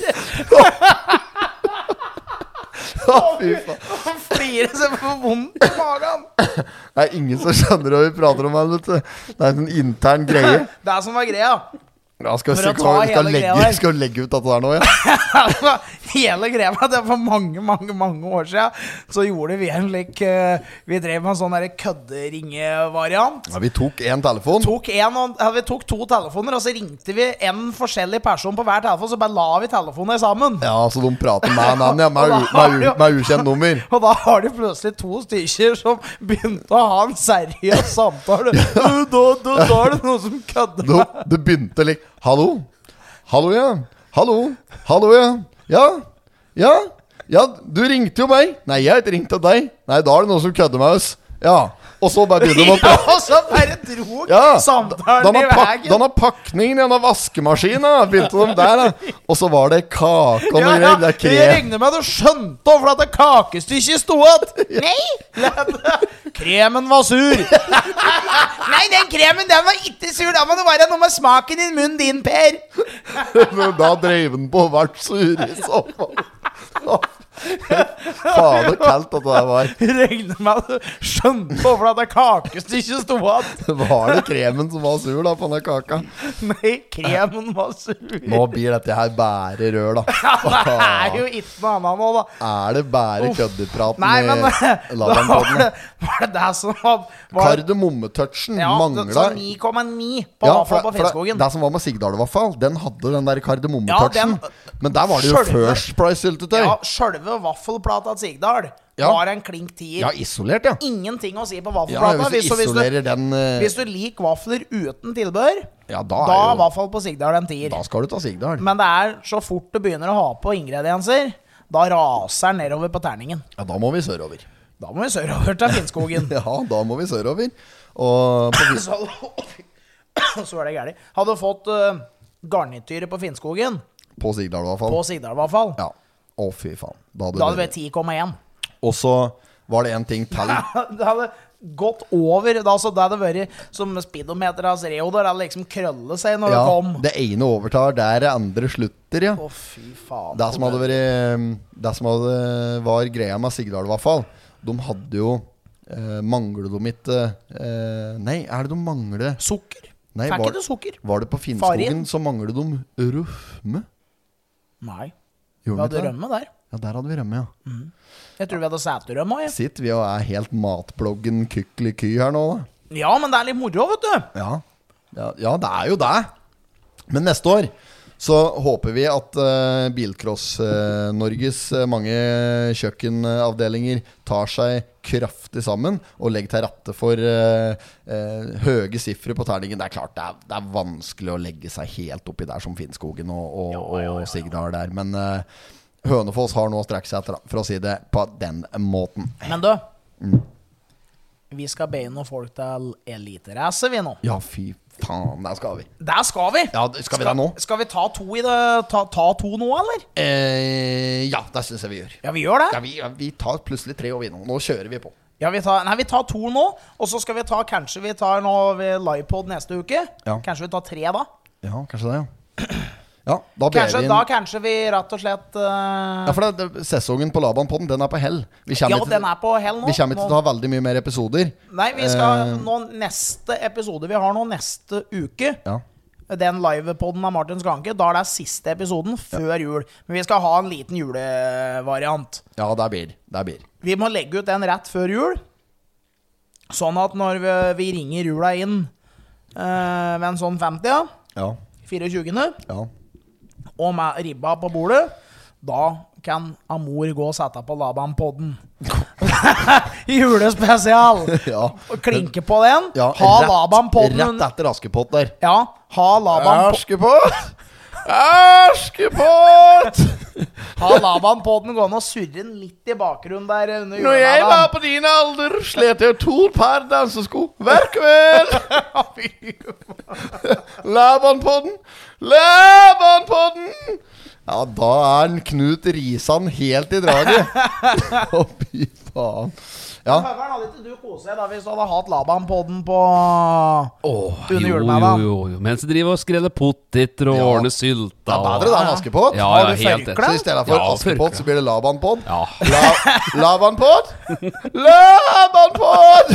Å, fy faen. Han flirer seg for vondt i magen. Det er ingen som skjønner hva vi prater om her, vet du. Det er en intern greie. Det som var greia. Ja, skal vi For se å ta hva vi skal hele legge, greia her. skal vi legge ut dette der nå, ja? Hele greia var at det for mange, mange mange år siden så gjorde vi en lik eh, Vi drev med en sånn der kødderinge-variant. Ja, vi tok en telefon. Tok en, og- ja, vi tok to telefoner, og så ringte vi en forskjellig person på hver telefon. Så bare la vi telefonene sammen. Ja, så de prater med han, ja, med, Og da u- har med, du- u- med ukjent nummer. Og da har de plutselig to stykker som begynte å ha en seriøs samtale. Du, da, da, da er det noen som kødder Da, med. det begynte litt. Hallo? Hallo, ja. Hallo? Hallo, ja. Ja? Ja? Ja, du ringte jo meg. Nei, jeg har ikke ringt til deg. Nei, da er det noen som kødder med oss. Ja. Og så bare begynner de å Ja, og så bare dro Ja, samtalen i denne, pak veien. denne pakningen i denne vaskemaskinen begynte de der, da. Og så var det kake og noe Ja, ja, greier. Det er jeg krem. regner med at du skjønte hvorfor at det kakestykket sto igjen. Nei! Kremen var sur. Nei, den kremen den var ikke sur. Da må det være noe med smaken i munnen din, Per. Da drev den på hvert sur i så fall. Faen, det kaldt at det der var. Jeg regner med at du skjønte hvorfor at det kakestykket sto igjen. Var det kremen som var sur da på denne kaka? Nei, kremen var sur. Nå blir dette her bare rør, da. Det er jo ikke noe annet nå, da. Er det bare Uff. køddepraten Nei, men i da var Labanpodden? det, var det det som var, var Kardemommetouchen ja, mangla. så ni komma ni på, Ja, ja, for, på for det, Finnskogen. det som var med Sigdalvaffel, den hadde den der kardemommetouchen. Ja, den- men der var det jo Sjølve- First Price-syltetøy. Ja, Ja, sjølve vaffelplata til Sigdal Ja. var en klink tier. isolert, ja. Ingenting å si på Ja, vaffelplata. hvis du hvis, du- hvis, isolerer den du, eh, hvis du liker vafler uten tilbehør, Ja, da, da er er jo, vaffel på Sigdal en tier. da skal du ta Sigdal. Men det er så fort du begynner å ha på ingredienser, da raser den nedover på terningen. Ja, da må vi sørover. Da må vi sørover til Finnskogen. Ja, da må vi sørover. Og på Finn- så, så er det gærent. Hadde du fått uh, garnityret på Finnskogen på Sigdalvaffel. på Sigdalvaffel, Ja. Å, fy faen. Da hadde da hadde det vi ti komma én. Og så var det en ting til. Det hadde gått over. Da, altså, det hadde vært som speedometers Reodor. Det hadde liksom krøllet seg når Ja, det kom. det ene overtar der det andre slutter, ja. Å, fy faen. Det som hadde vært Det som hadde, var greia med Sigdalvaffel, de hadde jo eh, Mangler de ikke eh, Nei, er det de mangler Sukker? Nei, Fikk var, ikke du sukker? var det på Finnskogen Farin? så mangler de rømme? Nei. Vi Gjorde de hadde ikke det? rømme der. Ja, der hadde vi rømme, ja. Jeg tror vi hadde seterømme òg. Sitt vi og er helt matbloggen Kykeli-ky her nå, da. Ja, men det er litt moro, vet du. Ja. Ja, ja, det er jo det. Men neste år så håper vi at uh, Bilcross-Norges uh, mange kjøkkenavdelinger tar seg kraftig sammen og legger til rette for uh, uh, høye sifre på terningen. Det er klart, det er, det er vanskelig å legge seg helt oppi der som Finnskogen og, og, og Sigdal der. Men uh, Hønefoss har nå strekt seg etter, da, for å si det på den måten. Men du, vi skal be noen folk til eliterace, vi nå. Ja, fy faen, der skal vi. Der skal vi! Ja, skal vi det nå? Skal vi ta to i det Ta, ta to nå, eller? Eh, ja, det synes jeg vi gjør. Ja, vi gjør det. Ja, vi, ja, vi tar plutselig tre og vi nå. Nå kjører vi på. Ja, vi tar, nei, vi tar to nå, og så skal vi ta Kanskje vi tar nå ved livepod neste uke. Ja. Kanskje vi tar tre da. Ja, kanskje det, ja. Ja, da ber Kanskje, vi inn. da kanskje vi rett og slett uh, Ja, for det, det, sesongen på Labanpodden, den er på hell. Vi kommer Ja, ikke den til, er på hell nå. vi kommer ikke til Nå- å ha veldig mye mer episoder. Nei, vi skal Eh. nå neste episode vi har nå neste uke. Ja. Den livepodden av Martin Skanke. Da er det siste episoden før jul. Men vi skal ha en liten julevariant. Ja, det er bir. Det er bir. Vi må legge ut den rett før jul. Sånn at når vi, vi ringer jula inn uh, ved en sånn femti, ja, Ja. fireogtyvende, Ja. og med ribba på bordet, da kan Amor gå og sette på Laban-podden. Julespesial! Ja. Og klinke på den. Ja, Ha rett, Laban-podden. rett etter Askepott der. Ja, ha Laban-podden. Askepott! Askepott! Ha Laban-podden gående og surre den litt i bakgrunnen der under Når jeg var julemiddagen. på din alder, slet jeg to par dansesko hver kveld. Laban-podden! Laban-podden! Ja, da er en Knut Risan helt i draget. Å, fy faen. Ja. Høveren, hadde ikke du koset deg da hvis du hadde hatt Laban-podden på Åh, under jo, julemiddagen? jo, jo, jo. Mens jeg driver og skreller poteter og Ja. ordner sylta. Det er og- bedre da enn Askepott. Ja, Har ja, du helt førkle? Så i stedet for Ja, Askepott førkle. så blir det Laban-podd. Ja. La, Laban-podd! Laban-podd!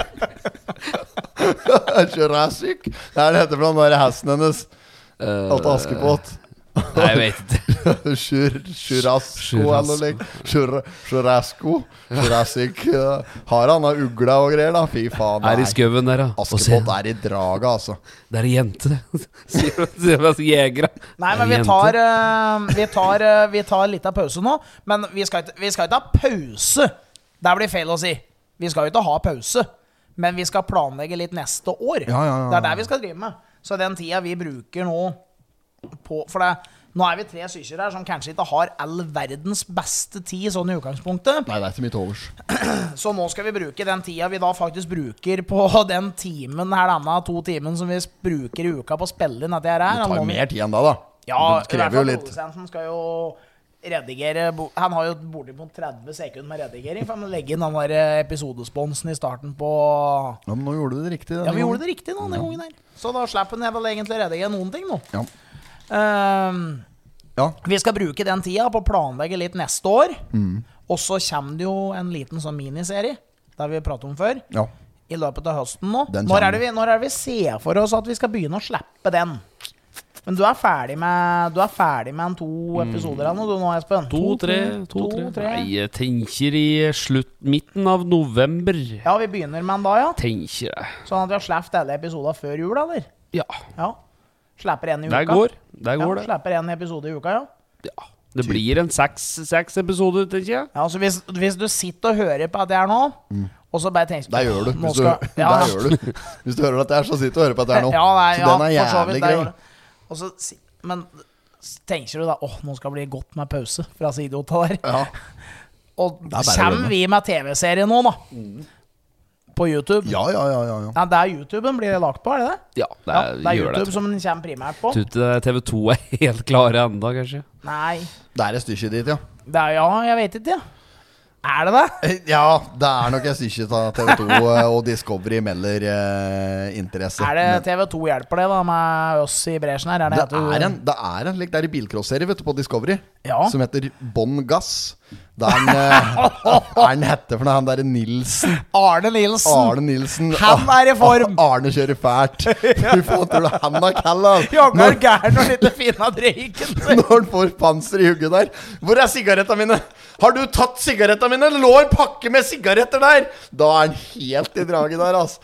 Jurassic. Det er det heter for den der hesten hennes. Eh, Alt Askepott. Nei, jeg vet ikke. Sjur, Sjurasco eller noe like. Sjur- Sjurasco. Jurassic. uh, Har han av ugla og greier da? Fy faen. Er i nei. skauen der, da. Og se, Askepott er i draget, altså. det er ei jente. Sier sier vi jegere. Nei, Det er men vi jente. tar, eh, vi tar, eh, vi tar litt av pause nå. Men vi skal, ikke, vi skal ikke ha pause. Det blir feil å si. Vi skal jo ikke ha pause. Men vi skal planlegge litt neste år. Ja, ja, ja. Det er det vi skal drive med. Så den tida vi bruker nå på, for det, nå er vi tre stykker her som kanskje ikke har all verdens beste tid sånn i utgangspunktet. Nei, det er ikke mye til overs. Så nå skal vi bruke den tida vi da faktisk bruker på den timen her, denne to timen som vi bruker i uka på å spille inn dette her. Det tar Nå jo må vi- mer tid enn det, da. Ja, det i hvert krever jo fall litt. produsenten skal jo redigere bo- Han har jo bortimot tretti sekunder med redigering, for han må legge inn den der episodesponsen i starten på. Ja, men nå gjorde du det riktig. Ja, vi gjorde det riktig nå, den gangen her. Så da slipper han vel egentlig redigere noen ting nå. Ja. Ehm, Ja. vi skal bruke den tida på å planlegge litt neste år. Mm. Og så kommer det jo en liten sånn miniserie, der vi pratet om før, Ja. i løpet av høsten nå. Den Når kommer. er, det vi, når er det vi ser for oss at vi skal begynne å slippe den? Men du er ferdig med Du er ferdig med en to episoder av noe, du nå, Espen? To-tre. To-tre. Nei, jeg tenker i slutt midten av november. Ja, vi begynner med den da, ja. Tenker jeg. Sånn at vi har sluppet alle episoder før jul, eller? Ja, Ja. Slipper en i uka. der går. Der går Ja, det. slipper en episode i uka, ja. Ja. Det blir en seks, seks episoder, tenker jeg. Ja, så hvis, hvis du sitter og hører på dette her nå, og så bare tenker Det gjør du. nå Hvis du, skal- ja, det gjør du. Hvis du hører at det er, så sitter du og hører på at det er nå. Ja, nei, så ja, den er for så vidt, jævlig det grei. gjør det. Og så, si- men s- tenker du da åh, nå skal det bli godt med pause fra idiota der. Ja. Og er bare å kommer glemme. vi med T V-serie nå, da? På YouTube. Ja, ja, ja, ja, ja. Ja, det er YouTuben blir det lagt på, er det det? Ja, det Ja, er, det er gjør YouTube det. som den kommer primært på. Tror ikke T V to er helt klare ennå, kanskje. Nei, Det er et stykke dit, ja. det er, ja, jeg vet ikke, ja. Er det det? Ja, det er nok et stykke av T V to og Discovery melder eh, interesse. Er det Men T V to hjelper det da med oss i bresjen her? Er det, det at du- er en, det er en like, det er en bilcross-serie, vet du, på Discovery, Ja. som heter Bånn gass. Der han, eh, er han hette for noe, han derre Nilsen. Arne Nilsen. Arne Nilsen. Han er i form. Arne kjører fælt. Fy faen, tror du han er kall, da? Jogger Når, gæren når han ikke finner dreiken. når han får panser i hugget der. Hvor er sigarettene mine? Har du tatt sigarettene mine? Det lå en pakke med sigaretter der! Da er han helt i draget der, altså.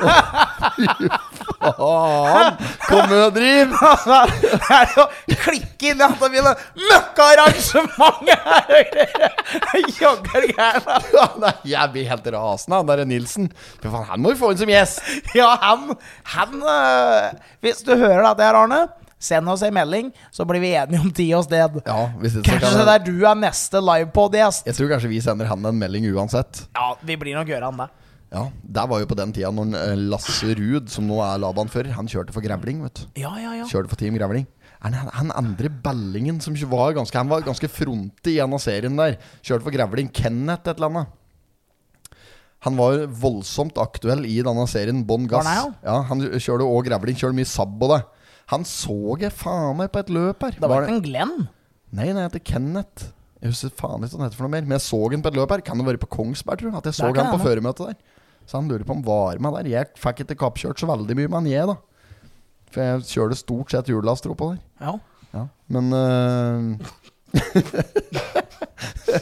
Fy faen! Kom med og driv! Det er jo klikke inn i alle mine møkkaarrangementer her! Jogger gæren. Ja, nei, jeg blir helt rasende, han der Nilsen. Fy faen, han må vi få inn som gjest. Ja, han, han øh, Hvis du hører dette her, Arne, send oss en melding, så blir vi enige om tid og sted. Ja, hvis ikke så Kanskje kan det er du er neste livepod-gjest. Jeg tror kanskje vi sender han en melding uansett. Ja, vi blir nok gjøre han det. Ja, der var jo på den tida når eh, Lasse Ruud, som nå er Laban før, han kjørte for grevling, vet du. Ja, ja, ja. Kjørte for Team Grevling. Han, han, han andre ballingen som var ganske Han var ganske frontig i en av serien der. Kjørte for grevling. Kenneth et eller annet. Han var voldsomt aktuell i denne serien Bånn gass. Var han, Ja, han kjørte også grevling. Kjørte mye sabb og det. Han så jeg faen meg på et løp her. Det var ikke en Glenn. Nei, nei, han heter Kenneth. Jeg husker faen ikke hva han heter for noe mer. Men jeg så han på et løp her. Kan det være på Kongsberg, tror jeg? At jeg så Der kan han på hende. føremøtet der. Så han lurer på om han var med der. Jeg fikk ikke kappkjørt så veldig mye, men jeg da. For jeg kjørte stort sett hjullast oppå der. Ja. Ja, men uh,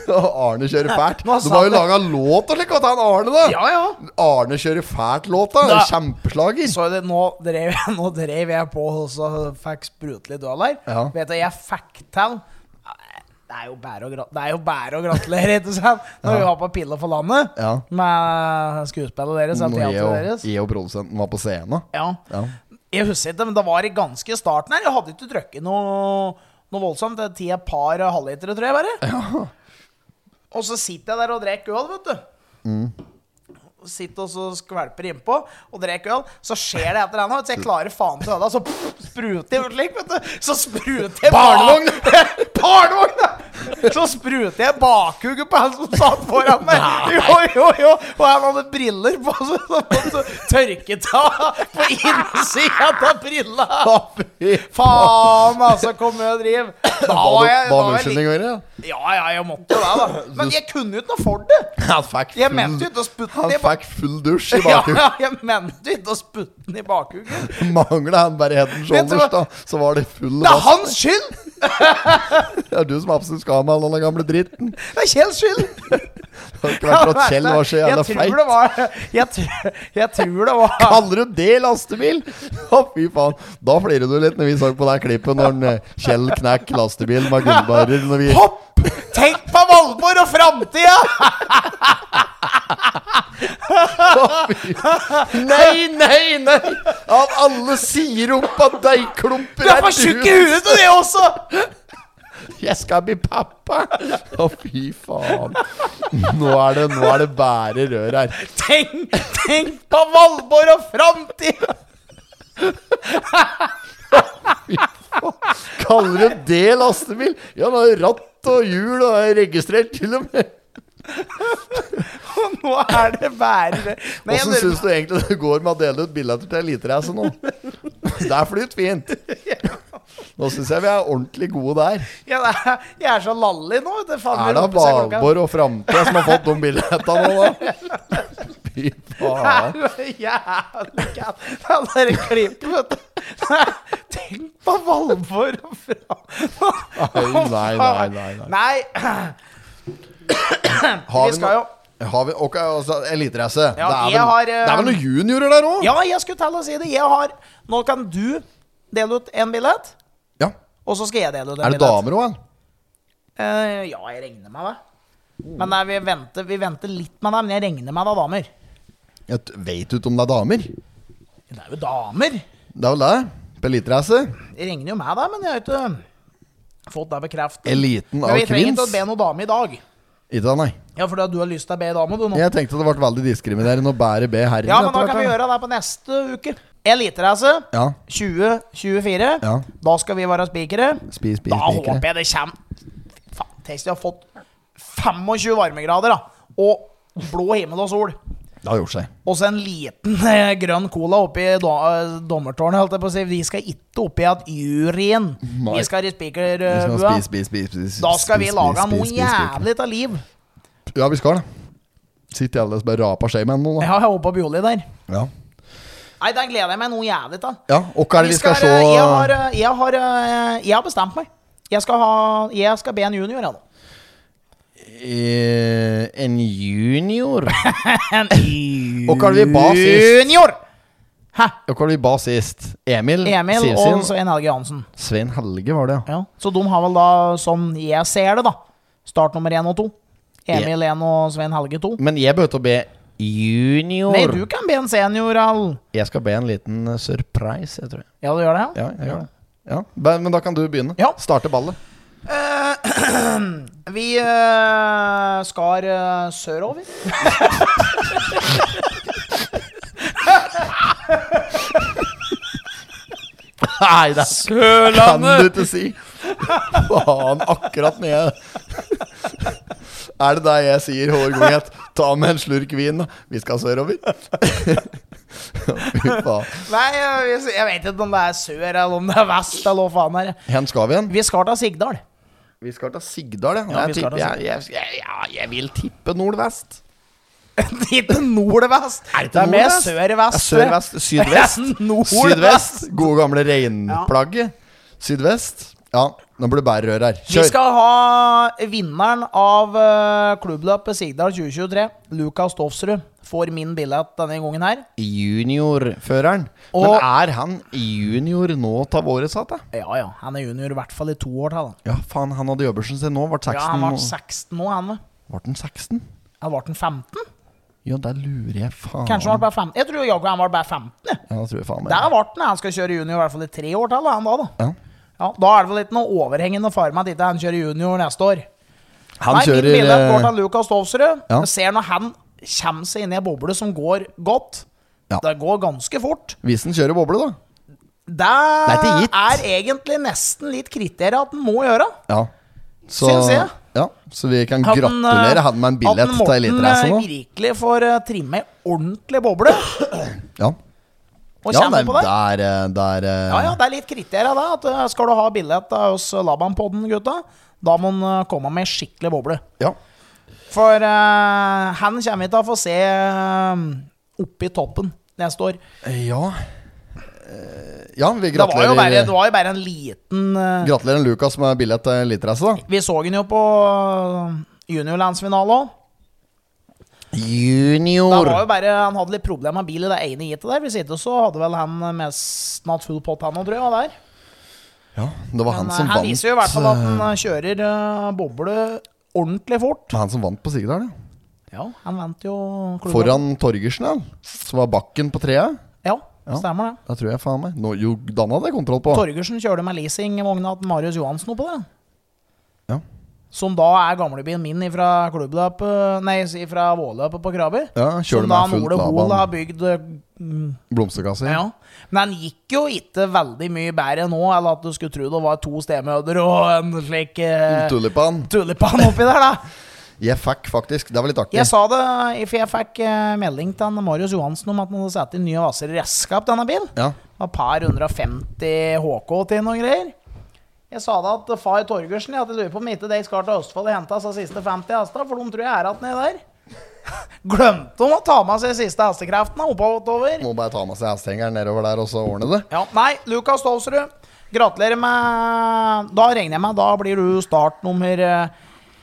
Arne kjører fælt. Nå De sa har jo det. laget låt og slik at han Arne da. Ja, ja. Arne kjører fælt låta. Da- Kjempeslager. Så det, nå, drev, nå drev jeg på og så fikk sprut litt øl her. Ja. Vet du, jeg fikk til. Det er jo bare å, gra det er jo bare å gratulere, ikke sant? Når vi var på Pille for landet Ja. med skuespillet deres og Når jeg teateret og, deres. jeg og produsenten var på scenen. Ja. Ja. Jeg husker ikke, men det var i ganske starten her. Jeg hadde ikke drukket noe, noe voldsomt. Det er ti et par halvlitere, tror jeg bare. Ja. Og så sitter jeg der og drikker øl, vet du. Mm. Sitter og så skvelper innpå og drikker øl. Så skjer det etter henne, så jeg klarer faen til øla. Så spruter jeg ut slik, vet du. Så spruter jeg Barnevogn! Barnevogn! da! Så spruter jeg bakhugget på han som satt foran meg. Jo, jo, jo. Og han hadde briller på, så så måtte tørke ta på innsiden av brilla. Faen, altså, kom med og driv. Da var jeg, Ba var om jeg unnskyldning, litt, Øre? ja, ja, jeg måtte jo det, da. Men jeg kunne jo ikke noe for det. Han fikk Jeg full, mente jo ikke å sputte han den i bak- fikk full dusj i Ja, bakhuset. ja, jeg mente ikke å sputte den i bakhugget. Manglet han bare head and Vet du shoulders hva? da. Så var det full Det er vask. hans skyld! Det er du som absolutt skal med all den gamle dritten. Det er Kjells skyld! Det har ikke vært for at Kjell var så jævla Jeg tror feit. det var Jeg, tr jeg tror det var Kaller du det lastebil? Å, fy faen. Da flirer du litt når vi så på det klippet når den, eh, Kjell knekk lastebil med gullbarer. Når vi... Hopp! Tenk på Valborg og framtida! Nei, nei, nei! Av alle sirup av deigklumper Du er for tjukk i huet til det også! Jeg skal bli pappa! Å, fy faen. Nå er det, nå er det bare rør her. Tenk, tenk på Valborg og framtida! Kaller du det lastebil? Ja, nå er ratt og hjul og er registrert til og med. Og nå er det bare det. Nei, jeg Hvordan lurer- synes du egentlig det går med å dele ut billetter til eliterace nå? Det er flytt fint. Nå synes jeg vi er ordentlig gode der. Ja, det er, jeg er så lallig nå. Det faen, Er det roper seg klokka. Valborg og Framtida som har fått de billettene nå, da? Fy faen. Jævlig kat. Det er bare klipp, vet du. Tenk på Valborg og fram. Nei, nei, nei, nei. Nei. Har Vi skal jo Har vi, ok, altså, eliterace. Ja, det, er jeg vel- har, det er vel eh, noen juniorer der også? Ja, jeg skulle til å si det. Jeg har Nå kan du dele ut en billett, Ja. og så skal jeg dele ut en Er det billett. damer også, eller? Eh, ja, jeg regner med det. Men nei, vi, venter, vi venter litt med det, men jeg regner med det er damer. Jeg t- vet du ikke om det er damer? Det er jo damer. Det er vel det? På eliterace? Jeg regner jo med det, men jeg har ikke fått det bekreftet. Eliten Men av vi trenger ikke å kvinns? be noen dame i dag. Ikke det, nei. Ja, for du har lyst til å be dame, du nå. Jeg tenkte det ble veldig diskriminerende å bære be herren. Ja, men da etter kan vi hvert, gjøre det på neste uke. Eliterace Ja. tjue tjuefire. Ja. Da skal vi være spikere. Spis, spis, Da spikere. håper jeg det kommer. Faen, tenk de har fått tjuefem varmegrader, da. Og blå himmel og sol. Det har gjort seg. Og så en liten eh, grønn cola oppi do eh, dommertårnet, holdt jeg på å si. Vi skal ikke oppi at juryen. Nei. Vi skal i Vi skal spikerbua. spise, spise, spise, spise, Da skal vi spise, lage spise, noe spise, spise. jævlig av liv. Ja, vi skal det. Sitter alle og bare raper seg med noe, Jeg da. har håpet på Bjoli der. Ja. Nei, der gleder jeg meg noe jævlig til. Ja, og hva er det vi skal se? eh, jeg, har, eh, jeg, har, eh, jeg har bestemt meg. Jeg skal, ha, jeg skal be en junior, jeg nå. Eh, en junior? En Og hva er det vi ba sist? junior! Hæ? Og hva var det vi ba sist? Emil? Emil Sivsin? og Svein Helge Hansen. Svein Helge var det, ja. Ja. Så de har vel da, sånn jeg ser det, da, start nummer én og to. Emil én og Svein Helge to. Men jeg bør til å be junior. Nei, du kan be en senior, Al. Jeg skal be en liten eh, surprise, jeg tror jeg. Ja, du gjør det? Ja. Ja, jeg gjør det. Ja. Ba- Men da kan du begynne. Ja. Starte ballet. Vi uh, skal uh, sørover. Nei, det kan Sørlandet! du ikke si. Faen, akkurat når jeg Er det det jeg sier hver gang jeg tar med en slurk vin, da? Vi skal sørover. Fy faen. Nei, jeg, jeg vet ikke om det er sør eller om det er vest eller hva faen er det. Hvor skal vi igjen? Vi skal til Sigdal. Vi skal til Sigdal, ja. Ja, jeg, vi skal tipper, til jeg, jeg, jeg, ja, jeg vil tippe nordvest. Ikke nord-vest. Er det ikke Det er mer nordvest? sør-vest. Ja, sørvest, sydvest. Nord-vest. Sydvest. Gode gamle regnplagget. Sydvest. Ja. nå blir det bare rør her. Vi Kjør! skal ha vinneren av uh, klubbløpet Sigdal tjue tjuetre. Lukas Stofsrud får min billett denne gangen her. Juniorføreren. Og- Men er han junior nå til våret satt, da? Ja, ja. Han er junior i hvert fall i to år til. da. Ja, faen, han hadde jobbersen sin nå. Vart seksten Ja, han ble nå. seksten nå, han. vet. Vart han seksten? Han ble han femten? Ja, der lurer jeg faen. Kanskje han ble bare femten? Jeg tror Jakob han var bare femten. Ja. Ja, det tror jeg faen meg. Der ble han. Han skal kjøre junior i hvert fall i tre år til. da, Han da, da. Ja. Ja, da er det vel ikke noe overhengende fare med at ikke han kjører junior neste år. Han Nei, kjører min billett går eh, til Lukas Stofsrud. Ja. Jeg ser når han kommer seg inn i en boble som går godt. Ja. Det går ganske fort. Hvis han kjører boble, da. Det er ikke gitt. er egentlig nesten litt kriteriet at han må gjøre. Ja. Så, Syns jeg. Ja, så vi kan At han, gratulere han med en billett at til Morten Elitereise eh, nå. virkelig får uh, trimme ei ordentlig boble. Ja, Og ja kommer det, på det. der, eh, der eh, Ja, ja, det er litt kriterier da. At uh, skal du ha billett av oss Laban-podden, gutta, da må han uh, komme med ei skikkelig boble. ja. For uh, han kommer vi til å få se uh, oppe i toppen neste år. Ja. Eh, ja, vi Det var, jo bare, gratulerer det var jo bare en liten uh, Gratulerer Lukas med billett til Elitereise, da. Vi så han jo på uh, juniorlandsfinale òg. Det Junior. var jo bare, Han hadde litt problemer med bil i det ene heatet der. Hvis ikke så hadde vel han mest natt full pott, han òg, tror jeg. Var der. Ja, det var han Men, som uh, han vant. viser jo i hvert fall at han eh, uh, kjører uh, boble ordentlig fort. det var han som vant på Sigdal, ja. Ja, han vant jo klubben. Foran Torgersen, ja. Som var bakken på treet. Ja, Ja. stemmer det. Da tror jeg faen meg Nå, Jo, Dan hadde jeg kontroll på. Torgersen kjørte med leasingvogna til Marius Johansen oppå det. Ja. Som da er gamlebilen min fra klubbløpet Nei, fra Våløpet på Kraber. Ja, kjører Som da med fullt Nole Hol har Laban. bygd mm, Blomsterkasse. Ja. Men han gikk jo ikke veldig mye bedre nå, eller at du skulle tro det var to stemøder og en slik eh, Tulipan. tulipan oppi der, da. Jeg fikk faktisk Det var litt artig. Jeg sa det, for jeg fikk eh, melding til han Marius Johansen om at han hadde satt inn nye vasser redskap til denne bilen. Ja. Det var par hundre og femti H K til noen greier. Jeg sa da at far Torgersen, jeg lurer på om ikke de skal til Østfold og hente seg siste femti hester, for de tror jeg er at nede der. Glemte de å ta med seg siste hestekreftene oppover. Må bare ta med seg hestehengeren nedover der og så ordne det. Ja, nei, Lukas Stolsrud, gratulerer med. Da regner jeg med, da blir du startnummer eh,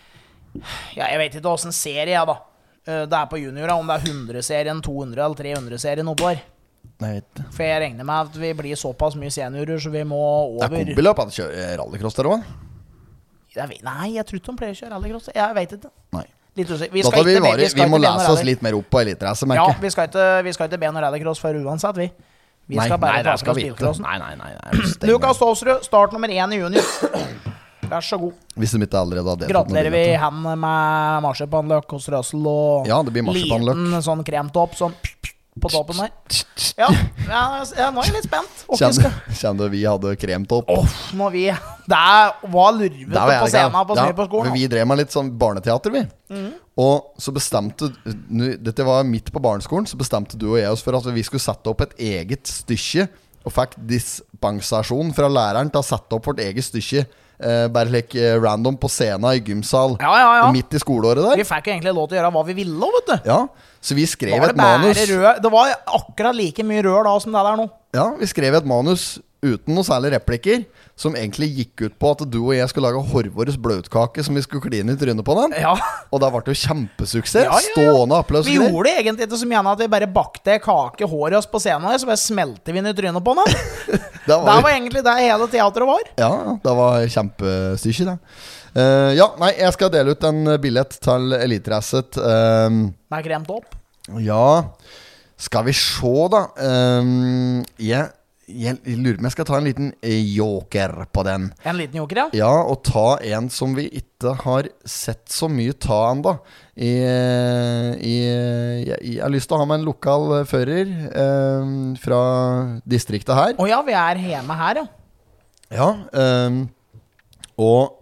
Ja, jeg vet ikke åssen serie, jeg, da. Eh, Det er på junior, om det er hundre-serien, to hundre eller tre hundre-serien oppover. Nei, jeg vet ikke. For jeg regner med at vi blir såpass mye seniorer, så vi må Det er over kombiløp. Han kjører rallycross der òg. Jeg vet- Nei, jeg tror ikke de pleier å kjøre rallycross. Jeg vet ikke. Nei. Litt usikker. Vi Da skal tar vi, ikke be- vare, vi, skal må ikke be noe lese oss rally. litt mer opp på elitereise, Ja, merker jeg. vi skal ikke, vi skal ikke be noe rallycross for uansett, vi. Vi Nei, skal bare nei, ta det skal for oss vi ikke. bilcrossen. Nei, nei, nei, nei. Steng Lukas Stolsrud, start nummer én i junior. Vær så god. Hvis de ikke allerede har deltatt Gratulerer vi noe billett, han med marsipanløk hos Røssel og Ja, det blir marsipanløk. liten sånn kremtopp sånn på toppen der. Ja, ja, ja, nå er jeg litt spent. da. Hva vi skal- Kjenner, kjenner vi hadde kremtopp. Åh, når vi Det var lurvete Der var jeg på ikke- scenen på ja, Smyr på skolen. for Vi drev med litt sånn barneteater, vi. Mm. Og så bestemte nu- Dette var midt på barneskolen. Så bestemte du og jeg oss for at vi skulle sette opp et eget stykke. Og fikk dispensasjon fra læreren til å sette opp vårt eget stykke. Eh, bare like eh, random på scenen i gymsal Ja, ja, ja. midt i skoleåret der. Vi fikk jo egentlig lov til å gjøre hva vi ville, vet du. Ja, Så vi skrev Var et det, bare manus. rød, det var akkurat like mye rør da som det der nå. Ja, vi skrev et manus uten noe særlig replikker, som egentlig gikk ut på at du og jeg skulle lage Horvåres bløtkake som vi skulle kline i trynet på den. Ja. Og det ble jo kjempesuksess. Ja, ja, ja. Stående applaus. Vi gjorde det egentlig ikke så mye annet at vi bare bakte ei kake håret oss på scenen, så bare smelte vi inn i trynet på den. Det Det var, var egentlig det hele teatret var. ja, det var kjempestykke, det. Eh, ja, nei, jeg skal dele ut en billett til Eliteracet. Uh, Med kremtopp. ja, skal vi se, da. Eh, jeg, jeg lurer på om jeg skal ta en liten joker på den. En liten joker, ja. Ja, og ta en som vi ikke har sett så mye ta ennå. I, i, jeg, jeg har lyst til å ha med en lokal fører eh, fra distriktet her. Å ja, vi er hjemme her, ja. Ja, eh, og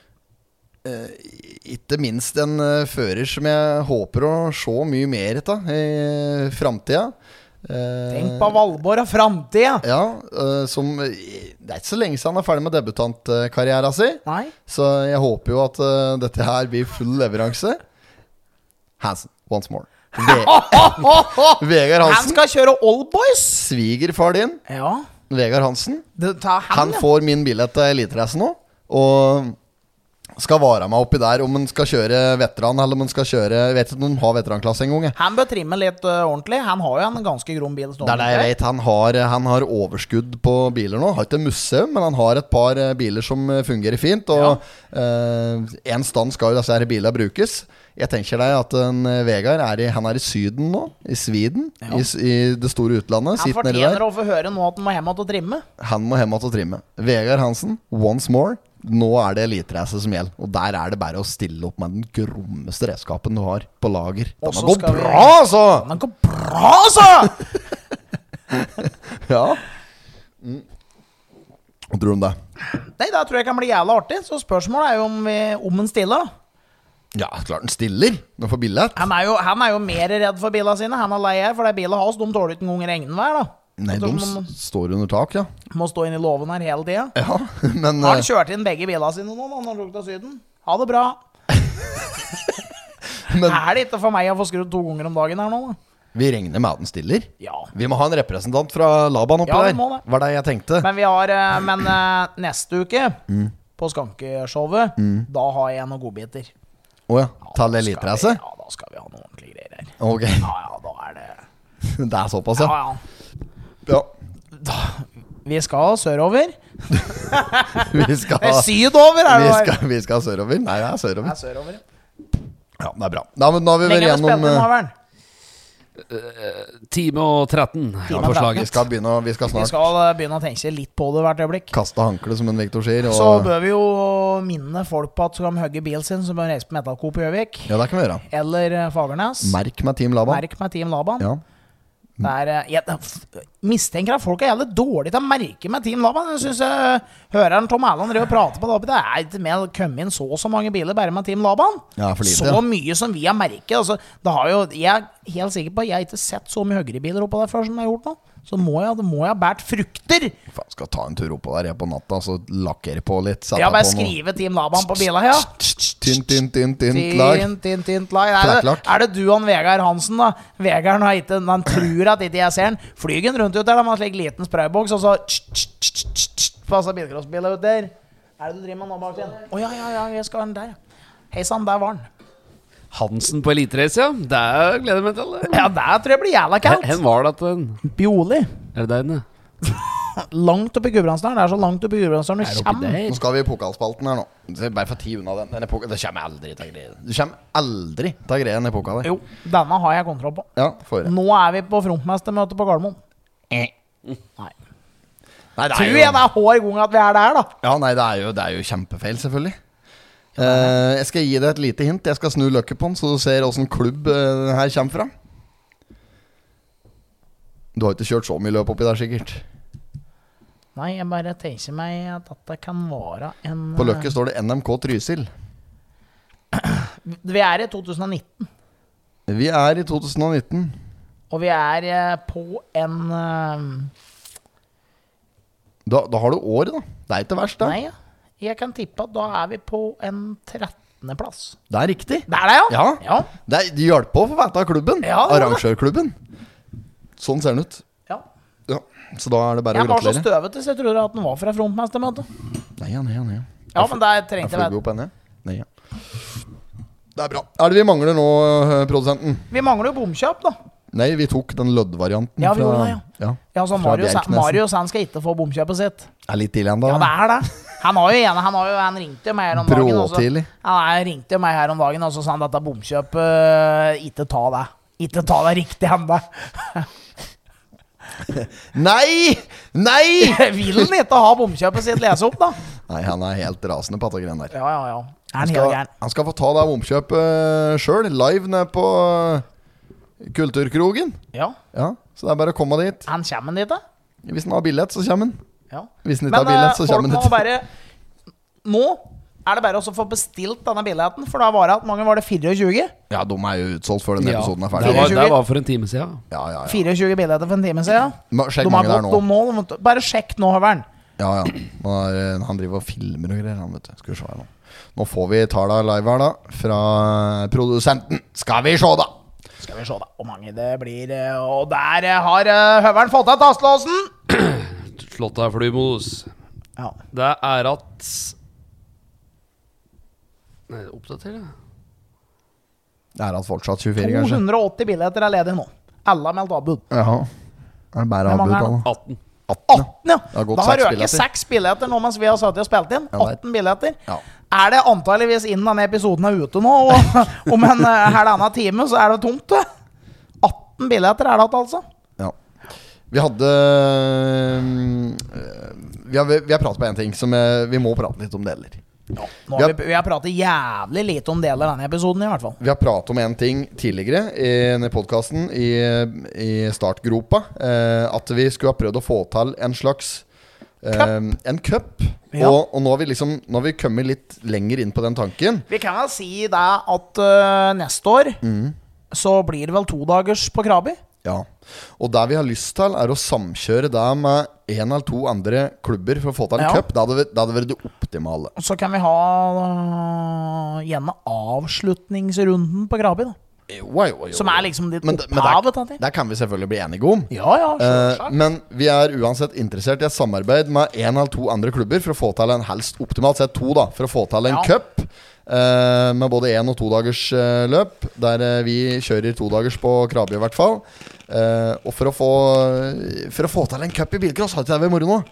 eh, ikke minst en eh, fører som jeg håper å se mye mer av i framtida. Eh, Tenk på Valborg og framtida. Ja, eh, som det er ikke så lenge siden han er ferdig med debutantkarrieren sin. Nei. Så jeg håper jo at eh, dette her blir full leveranse. Hansen, once more. Ve Vegard Han Hansen, skal kjøre Oldboys. svigerfar din, Ja. Vegard Hansen. Det, ta han, Han ja. får min billett til Elitereise nå. Og skal vare meg oppi der om man skal kjøre veteran eller om man skal kjøre. Jeg vet ikke om de har veteranklasse en gang jeg. Han bør trimme litt uh, ordentlig. Han har jo en ganske grom bil. Det er det jeg vet. Han har, han har overskudd på biler nå. Har ikke museum, men han har et par uh, biler som uh, fungerer fint. Og ja. uh, en stand skal jo disse her bilene brukes. Jeg tenker deg at en uh, Vegard er i, han er i Syden nå. I Sviden. Ja. I, I det store utlandet. Han fortjener å få høre nå at han må hjem og trimme. Han må hjem og trimme. Vegard Hansen, once more. Nå er det eliterace som gjelder. Og der er det bare å stille opp med den grommeste redskapen du har på lager. Den går bra, vi... altså! Den går bra, altså! Ja. Mm. Hva tror du om det? Nei, da tror jeg kan bli jævla artig. Så spørsmålet er jo om, vi, om den stiller. Ja, klart den stiller. Den får billett. Han er jo, han er jo mer redd for bilene sine. Han er lei her, for det er bilen hans. De tåler ikke en gang regnvær, da. Nei, de må, står under tak, ja. Må stå inn i låven her hele tiden. Ja, men har han kjørt inn begge bilene sine nå, når han har drukket av Syden? Ha det bra. Men er det ikke for meg å få skrudd to ganger om dagen her nå, da? Vi regner med at den stiller. Ja. Vi må ha en representant fra Laban oppi ja, der. Det. Var det jeg tenkte. Men vi har, men neste uke mm. på Skankeshowet, mm. da har jeg noen godbiter. Åja, oh, ta det litt reise? Ja, da skal vi ha noen ordentlige greier her. Ok. Ja, ja, da er det... Det er såpass, ja. Ja, ja. Ja. Da, vi skal sørover. Vi skal sydover er det vi skal, vi skal sørover. Nei, det er sørover. Det er sørover. Ja, det er bra. Da, men, da har vi vært gjennom uh, Time og tretten Time ja, forslaget. Vi skal, begynne, vi skal snart Vi skal begynne å tenke litt på det hvert øyeblikk. Kaste hankle som en Victor sier og... Så bør vi jo minne folk på at skal de hugge bil sin, så bør de reise på Metalcoop i Gjøvik. Ja, det kan vi gjøre. Eller Fagernes. Merk med Team Laban. Merk med Team Laban. Ja. Der, jeg mistenker at folk er jævlig dårlig til å merke med Team Laban. Jeg synes jeg hører Tom Erland driver og prater på det. Det er ikke med å komme inn så og så mange biler bare med Team Laban. Ja, for lite, så ja. mye som vi har merket. Altså, det har jo, jeg er helt sikker på, jeg har ikke sett så mye høyere biler oppå der før som jeg har gjort nå. Så må jeg, det må jeg ha bært frukter. Faen, skal ta en tur oppå der jeg på natta, så lakkere på litt. Ja, bare skrive Team Laban på bilen her, ja. Tint, tint, tint, tint, lag. Tint, tint, tint, lag. Er det, er det du og Vegard Hansen, da? Vegard har ikke, han tror at ikke jeg ser den. Flygen rundt ut der, da, med en slik liten sprayboks, og så passer bilcrossbilen ut der. Er det du driver med nå bak den? Åja, oh, ja, ja, jeg skal ha den der, ja. Hei sann, der var den. Hansen på eliterace, ja. Det gleder jeg meg til. Ja, det tror jeg blir jævla kaldt. Hen var det at den Bioli. Er det der inne? Langt oppe i Gudbrandsdalen. Det er så langt oppe i Gudbrandsdalen du kommer. Nå skal vi i pokalspalten her nå. Bare for ti unna den, den poka, det kommer aldri til greie. Det kommer aldri til greie den epoka der. Jo, denne har jeg kontroll på. Ja, for det. Nå er vi på frontmestermøte på Gardermoen. eh. Nei. Nei, det tror er jo... jeg det er hver gang at vi er der, da. Ja, nei, det er jo, det er jo kjempefeil, selvfølgelig. Uh, jeg skal gi deg et lite hint. Jeg skal snu løkket på den, så du ser hvordan klubb uh, her kommer fra. Du har ikke kjørt så mye løp oppi der, sikkert. Nei, jeg bare tenker meg at dette kan være en På løkket står det N M K Trysil. Vi er i to tusen og nitten. Vi er i to tusen og nitten. Og vi er uh, på en uh... da, da har du året, da. Det er ikke verst, da. Nei, ja. Jeg kan tippe at da er vi på en trettende plass. Det er riktig. Det er det, ja? Ja, ja. Det er, de hjelper på å få vite av klubben. Ja, arrangørklubben. Sånn ser den ut. Ja. Ja. Så da er det bare jeg å gratulere. Jeg var så støvete, så jeg trodde at den var fra frontmestermøtet. Nei, ja, nei, ja, nei. Ja, men der trengte jeg vet. Henne. Nei, ja. Det er bra. Er det vi mangler nå, produsenten? Vi mangler jo bomkjøp, da. Nei, vi tok den løddvarianten. Ja, vi gjorde det, ja. Ja, ja så Marius, Marius han skal ikke få bomkjøpet sitt. Det er litt tidlig enda. Ja, det er det. Han har jo en, han, har jo, han ringte jo meg her om dagen. Bråtidlig. Han ringte jo meg her om dagen, og så sa han dette bomkjøpet, uh, ikke ta det. Ikke ta det riktig enda. Nei! Nei! Vil han ikke ha bomkjøpet sitt lese opp, da? Nei, han er helt rasende på at det greiene der. Ja, ja, ja. Er han, han, skal, han skal få ta det bomkjøpet selv, live ned på Kulturkrogen. Ja. Ja. Så det er bare å komme dit. Han kommer dit, da? Hvis han har billett, så kommer han. Ja. Hvis han ikke har billett, så kommer han dit. Bare, nå er det bare å få bestilt denne billetten, for da var det at mange var det fireogtjue. Ja, de er jo utsolgt før denne ja. episoden er ferdig. Det var, det var for en time siden. Ja, ja, ja. fireogtjue billetter for en time siden. Sjekk de mange der nå. nå. Bare sjekk nå, Høveren. Ja, ja. Nå er, han driver og filmer og greier, han, vet du. Skal vi se her nå. Nå får vi tala live her, da. Fra produsenten. Skal vi se, da. Skal vi se da hvor mange det blir. Og der har Høveren fått av tastelåsen. Slått av flymodus. Ja. Det er at Nei, oppdater det. Det er altså fortsatt tjuefire, to kanskje. hundre og åtti billetter er ledige nå. Alle har meldt avbud. Jaha. Er det bare Hvor mange avbud, er da? atten. atten, atten, ja. Det har gått Da har seks røket billetter. seks billetter nå mens vi har satt og spilt inn. Ja, det er- atten billetter. Ja. Er det antageligvis innen denne episoden er ute nå, og om en eh, halvannen time, så er det tomt, det. atten billetter er det alt, altså. Ja. Vi hadde øh, Vi har, vi har pratet på en ting som øh, vi må prate litt om deler. Nå har vi, vi har pratet jævlig lite om deler denne episoden, i hvert fall. Vi har pratet om en ting tidligere i denne podcasten, i, i startgropa. Eh, at vi skulle ha prøvd å få til en slags eh, En cup. Ja. Og, og nå har vi liksom Nå har vi kommet litt lenger inn på den tanken. Vi kan vel si det at øh, neste år så blir det vel to dagers på Krabi. Ja. Og det vi har lyst til, er å samkjøre det med en eller to andre klubber for å få til en Ja. cup. Det hadde, vært- det hadde vært det optimale. Og så kan vi ha øh, gjerne avslutningsrunden på Krabi, da. Jo, jo, jo. Som er liksom litt Men, det- men opphavet det, av det. det kan vi selvfølgelig bli enige om. Ja, ja, Eh, selvsagt. men vi er uansett interessert i et samarbeid med en eller to andre klubber for å få til en helst optimalt sett to, da. For å få til en Ja. cup eh, med både én og to dagers eh, løp. Der eh, vi kjører to dagers på Krabi, i hvert fall. Eh, og for å få For å få til en cup i bilcross, har ikke det vært moro nå?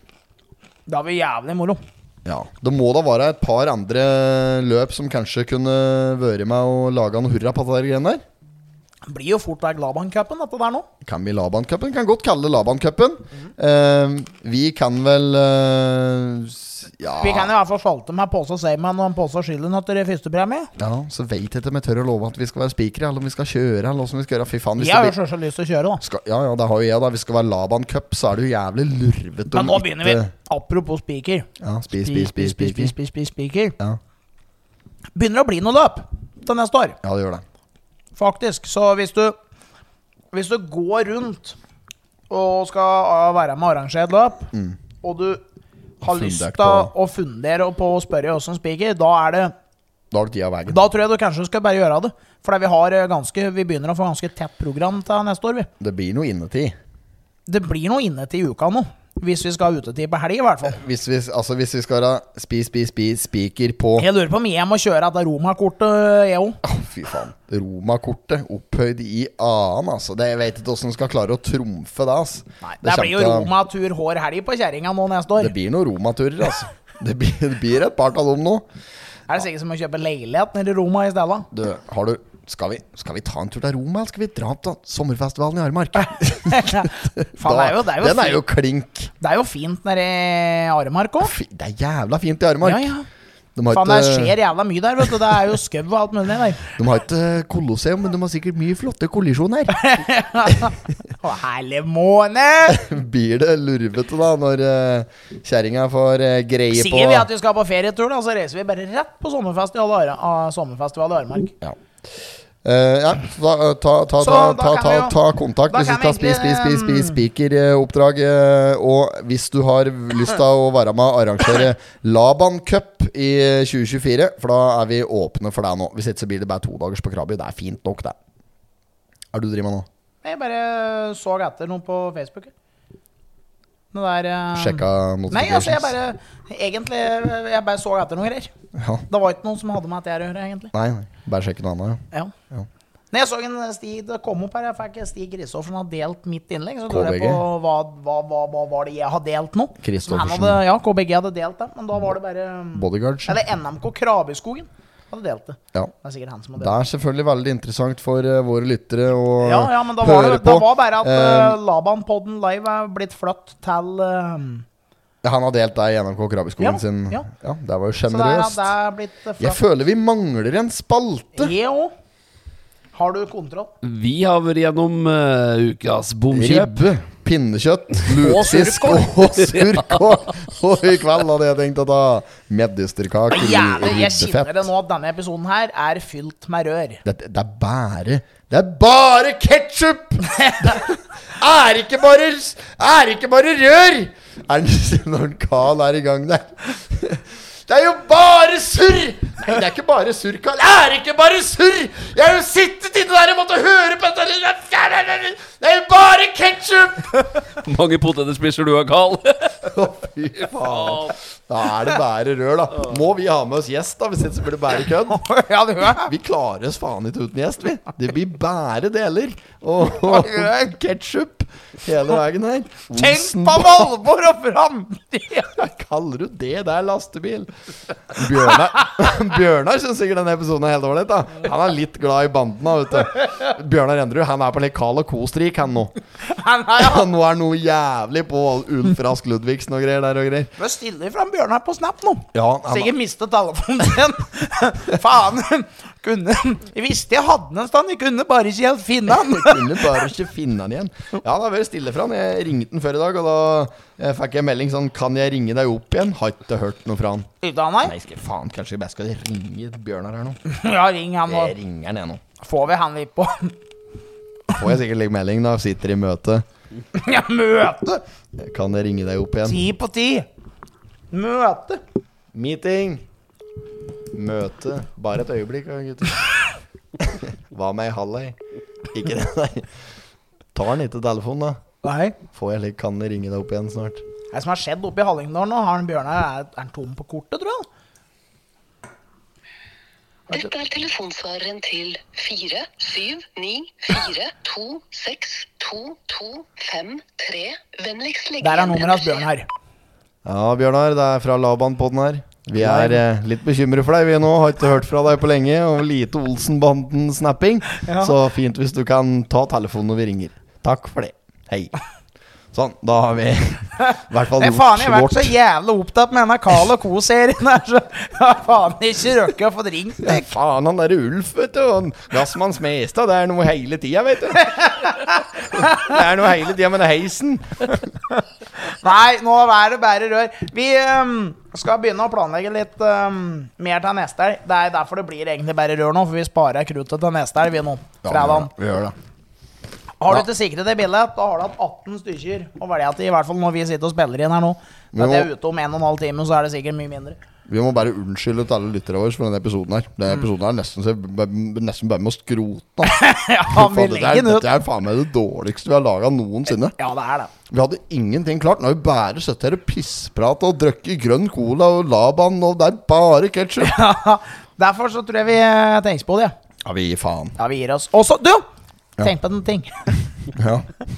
Det har vi jævlig moro. Ja. Det må da være et par andre løp som kanskje kunne vært med og laga noe hurra på det der greiene der. Det blir jo fort vekk Laban-cupen, dette der nå. Kan vi Laban-cupen? Kan godt kalle det Laban-cupen. Eh, vi kan vel eh, s- Ja, Vi kan i hvert fall falte med pose Seiman og en pose skyllenøtter i første premie. ja så vet jeg ikke om jeg tør å love at vi skal være spikere, eller om vi skal kjøre, eller hvordan vi skal gjøre. Fy faen, hvis Jeg har jo det blir, selvsagt lyst til å kjøre, da. skal, ja, ja, det har jo jeg, da. Hvis det skal være Laban Cup, så er det jo jævlig lurvete Men om nå begynner vi. ikke- Apropos spiker. Ja, spis, spis, spis, spis, spis. spis, spis, spiker. Ja. Begynner å bli noe løp til neste år, Ja, det gjør det. faktisk. Så hvis du Hvis du går rundt og skal uh, være med og arrangere et løp, Mm. og du har lyst Fundert til på- å fundere på å spørre oss som spiker, da er det Da har du tida av veien. Da tror jeg du kanskje skal bare gjøre det. For vi har eh, ganske Vi begynner å få ganske tett program til neste år, vi. Det blir noe innetid. Det blir noe innetid i uka nå. Hvis vi skal ha utetid på helg, i hvert fall. Hvis vi, altså, hvis vi skal ha spis, spis, spis, spiker på Jeg lurer på om jeg må kjøre etter Roma-kortet, jeg òg. Å, fy faen. Roma-kortet opphøyd i annen, altså. Det, jeg vet ikke hvordan du skal klare å trumfe det, altså. Nei, Det det blir jo kommer til å- Roma-tur hår helg på kjerringa nå neste år. Det blir noen Roma-turer, altså. Det blir, det blir et par av dem nå. Er det sikkert som å kjøpe leilighet nede i Roma i stedet? Du, har du skal vi, skal vi ta en tur til Roma, eller skal vi dra til sommerfestivalen i Armark? Faen, det er jo, det er jo, Den er jo fint, klink. det er jo fint nede i Aremark òg. Fy- Det er jævla fint i Armark. Ja, ja. De har Faen, det ikke, skjer jævla mye der, vet du. Det er jo skau og alt mulig der. de har ikke Colosseum, men de har sikkert mye flotte kollisjoner. Å, herlig måned! Blir det lurvete da når uh, kjerringa får uh, greie på Sier vi at vi skal på ferietur, da, så reiser vi bare rett på sommerfestival i Ar- ah, sommerfestival i Aremark. Ja. Eh, ja, så da, eh, ta, ta, Så ta, da ta, kan ta, vi jo- ta kontakt da hvis du kan vi skal spise spis, spis, egentlig, spis, spikeroppdrag. eh, og hvis du har lyst til å være med og arrangere Laban Cup i tjue tjuefire, for da er vi åpne for deg nå. Hvis ikke så blir det bare to dagers på Krabi. Det er fint nok, det. Hva er det du driver med nå? Jeg bare så etter noe på Facebook. Det der eh, Sjekka Nei, altså, jeg notifications? bare Egentlig Jeg bare så etter noe greier. Ja. Det var ikke noen som hadde med dette å gjøre, egentlig. Nei, nei. Bare sjekke noe annet, ja. Ja. Ja. Nei, jeg så en Stig Det kom opp her. Jeg fikk Stig Kristoffersen har delt mitt innlegg. Så lurer jeg K B G. på hva, hva, hva, hva var det jeg har delt nå? Som han Kristoffersen. hadde- Ja, K B G hadde delt det. Men da var det bare Bodyguards. Eller N M K Krabeskogen hadde delt det. Ja. Det er sikkert han som har Det delt det. er selvfølgelig veldig interessant for eh, våre lyttere å Ja, ja, men da var høre det, det på. var bare at Eh, uh, Laban-podden live er blitt flytt til uh, Han har delt deg i N M K Krabbeskogen Ja, sin. ja. Ja, det var jo Så det er, sjenerøst. det er blitt uh, Jeg flytt. føler vi mangler en spalte. Jeg òg. Har du kontroll? Vi har vært gjennom uh, ukas bomkjøp. Ribbe, pinnekjøtt, lutefisk surkål. og surkål. Og i kveld hadde jeg tenkt å ta medisterkake i Jævlig, jeg kjenner ribbefett. det nå at denne episoden her er fylt med rør. Det, det er bare Det er bare ketsjup! Er ikke bare Er ikke bare rør! Er det når Carl er i gang der? Det er jo bare surr! Nei, det er ikke bare surr, Carl. Det er ikke bare surr! Jeg har jo sittet inne sitte der og måtte høre på dette. Det er bare ketchup! Mange poteter spiser du av, Carl? Fy faen. Da er det bare rør, da. Må vi ha med oss gjest, da? Hvis ikke så blir det bare kødd. Ja, det gjør jeg. Vi klarer oss faen ikke uten gjest, vi. Det blir bare deler. Og, og ketchup hele veien her. Tenk på Valborg og framtida! Kaller du det der lastebil? Bjørnar Bjørnar synes sikkert denne episoden er helt ålreit, da. Han er litt glad i bandene, vet du. Bjørnar Endrud, han er på litt Carl og Co-strik, han nå. Han er, ja. Nå er noe jævlig på Ulf Rask Ludvigsen og greier der og greier. Du er stille fra Bjørnar på Snap nå. Ja, han, Sikkert mistet telefonen sin. Faen. Kunne, jeg visste jeg hadde den en stand. Jeg kunne bare ikke helt finne den. jeg kunne bare ikke finne den igjen. Ja, det har vært stille fra han. Jeg ringte den før i dag, og da jeg fikk jeg melding sånn: kan jeg ringe deg opp igjen? Har ikke hørt noe fra han. Uten han her? Nei, skal, faen, kanskje jeg bare skal ringe Bjørnar her nå. Ja, ring han nå. Jeg ringer han jeg nå. Får vi han litt på? Får jeg sikkert legge melding da, sitter i møte. Ja, møte! Kan jeg ringe deg opp igjen? Ti på ti. Møte. Meeting. Møte. Bare et øyeblikk, gutter. Hva med i halvøy? Ikke det, nei. Tar han ikke telefonen da? Nei. Får jeg litt, kan jeg ringe deg opp igjen snart? Det som har skjedd oppe i Hallingdalen nå, har han Bjørnar, er, er han tom på kortet, tror jeg? Dette er telefonsvareren til fire syv ni fire to seks to to fem tre. Vennligst legg Der er igjen nummeret hans en beskjed. Bjørnar. Ja, Bjørnar, det er fra Laban på den her. Vi er eh, litt bekymret for deg vi nå. Har ikke hørt fra deg på lenge. Og lite Olsenbanden-snapping. Ja. Så fint hvis du kan ta telefonen når vi ringer. Takk for det. Hei. Sånn, da har vi i hvert fall Nei, gjort faen, jeg har vært så vårt. jævlig opptatt med denne Carl og Co-serien her, så jeg har faen ikke røkket å få ringt Ja, deg. faen, han der Ulf, vet du. Og Gassmanns Mestad, det er noe hele tida, vet du. Det er noe hele tida med den heisen. Nei, nå er det bare rør. Vi um, skal begynne å planlegge litt um, mer til neste helg. Det er derfor det blir egentlig bare rør nå, for vi sparer kruttet til neste helg, vi nå. Fredagen. Vi gjør det. Har du Ja. ikke sikret det bildet, da har du hatt atten stykker å velge til, i hvert fall når vi sitter og spiller inn her nå. Vi Når må- det er ute om en og en halv time, så er det sikkert mye mindre. Vi må bare unnskylde til alle lyttere våre for denne episoden her. Denne episoden her nesten, så b- nesten bare med å skrote. Ja, vi Faen, dette, legger er, den ut. dette er faen meg det dårligste vi har laget noensinne. Ja, det er det. Vi hadde ingenting klart. Nå har vi bare sett her og pissprate og drukket grønn cola og Laban, og det er bare ketchup. Derfor så tror jeg vi eh, tenker på det. Ja, vi gir faen. Ja, vi gir oss. Og så, du! Tenk på en ting. Ja.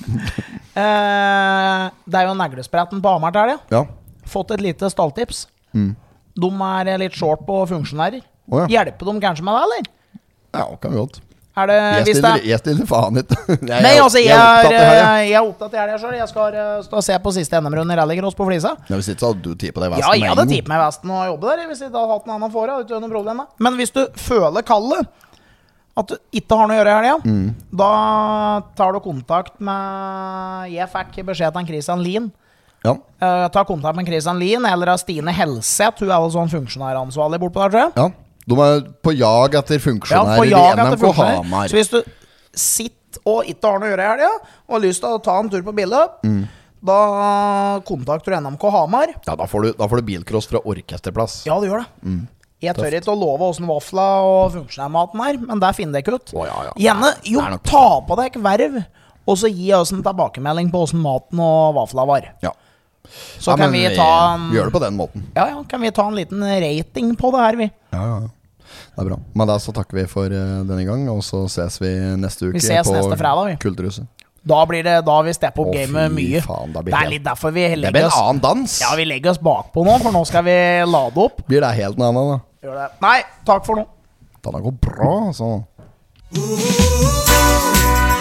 Eh, det er jo neglespretten på Hamar til helga. Ja. Fått et lite stalltips. De er eh, litt short på funksjonærer. Å, ja. Hjelper de kanskje med det, eller? Ja, kan vi godt. Er det, Jeg hvis det stiller, er, jeg stiller faen ikke. Jeg, nei, altså, jeg, jeg er er, opptatt av det her, jeg. eh, jeg er opptatt i helga sjøl. Jeg skal eh, stå og se på siste N M-runde i rallycross på Flisa. Ja, hvis ikke så hadde du tid på det. Ja, jeg hadde tid på meg i vesten og jobbe der. Hvis jeg ikke hadde hatt en annen fore, hadde ikke noe problem da. Men hvis du føler kallet, at du ikke har noe å gjøre i helga, Mm. da tar du kontakt med Jeg fikk beskjed av Christian Lien. Ja. Uh, ta kontakt med Christian Lien eller av Stine Helseth. Hun er vel sånn funksjonæransvarlig bortpå der, tror jeg. Ja. De er på jag etter Ja, funksjonærer på i jag N etter M K funksjonærer. Hamar. Så hvis du sitter og ikke har noe å gjøre i helga, og har lyst til å ta en tur på bildet, Mm. da kontakter du N M K Hamar. Ja, da får du, da får du bilcross fra orkesterplass. Ja, du gjør det. Mm. Jeg tør ikke å love åssen vafla og funksjonærmaten er, men der finner dere ut. Å, ja, ja. Gjerne, jo, Det er nok- ta på deg verv, og så gi oss en tilbakemelding på åssen maten og vafla var. Ja. Så Ja, kan men vi ta en, vi gjør det på den måten. ja, ja, kan vi ta en liten rating på det her, vi. Ja, ja, ja. Det er bra. Men da så takker vi for uh, denne gang, og så ses vi neste uke Vi ses på neste fredag, vi. Kulturhuset. Da blir det, da vi stepper opp Å, gamet fy mye. faen, da blir det er det- litt derfor vi Det blir legger en oss annen dans. Ja, vi legger oss bakpå nå, for nå skal vi lade opp. Blir det helt noe annet, da? Gjør det. Nei, takk for nå. Da det går bra, altså. Ooh,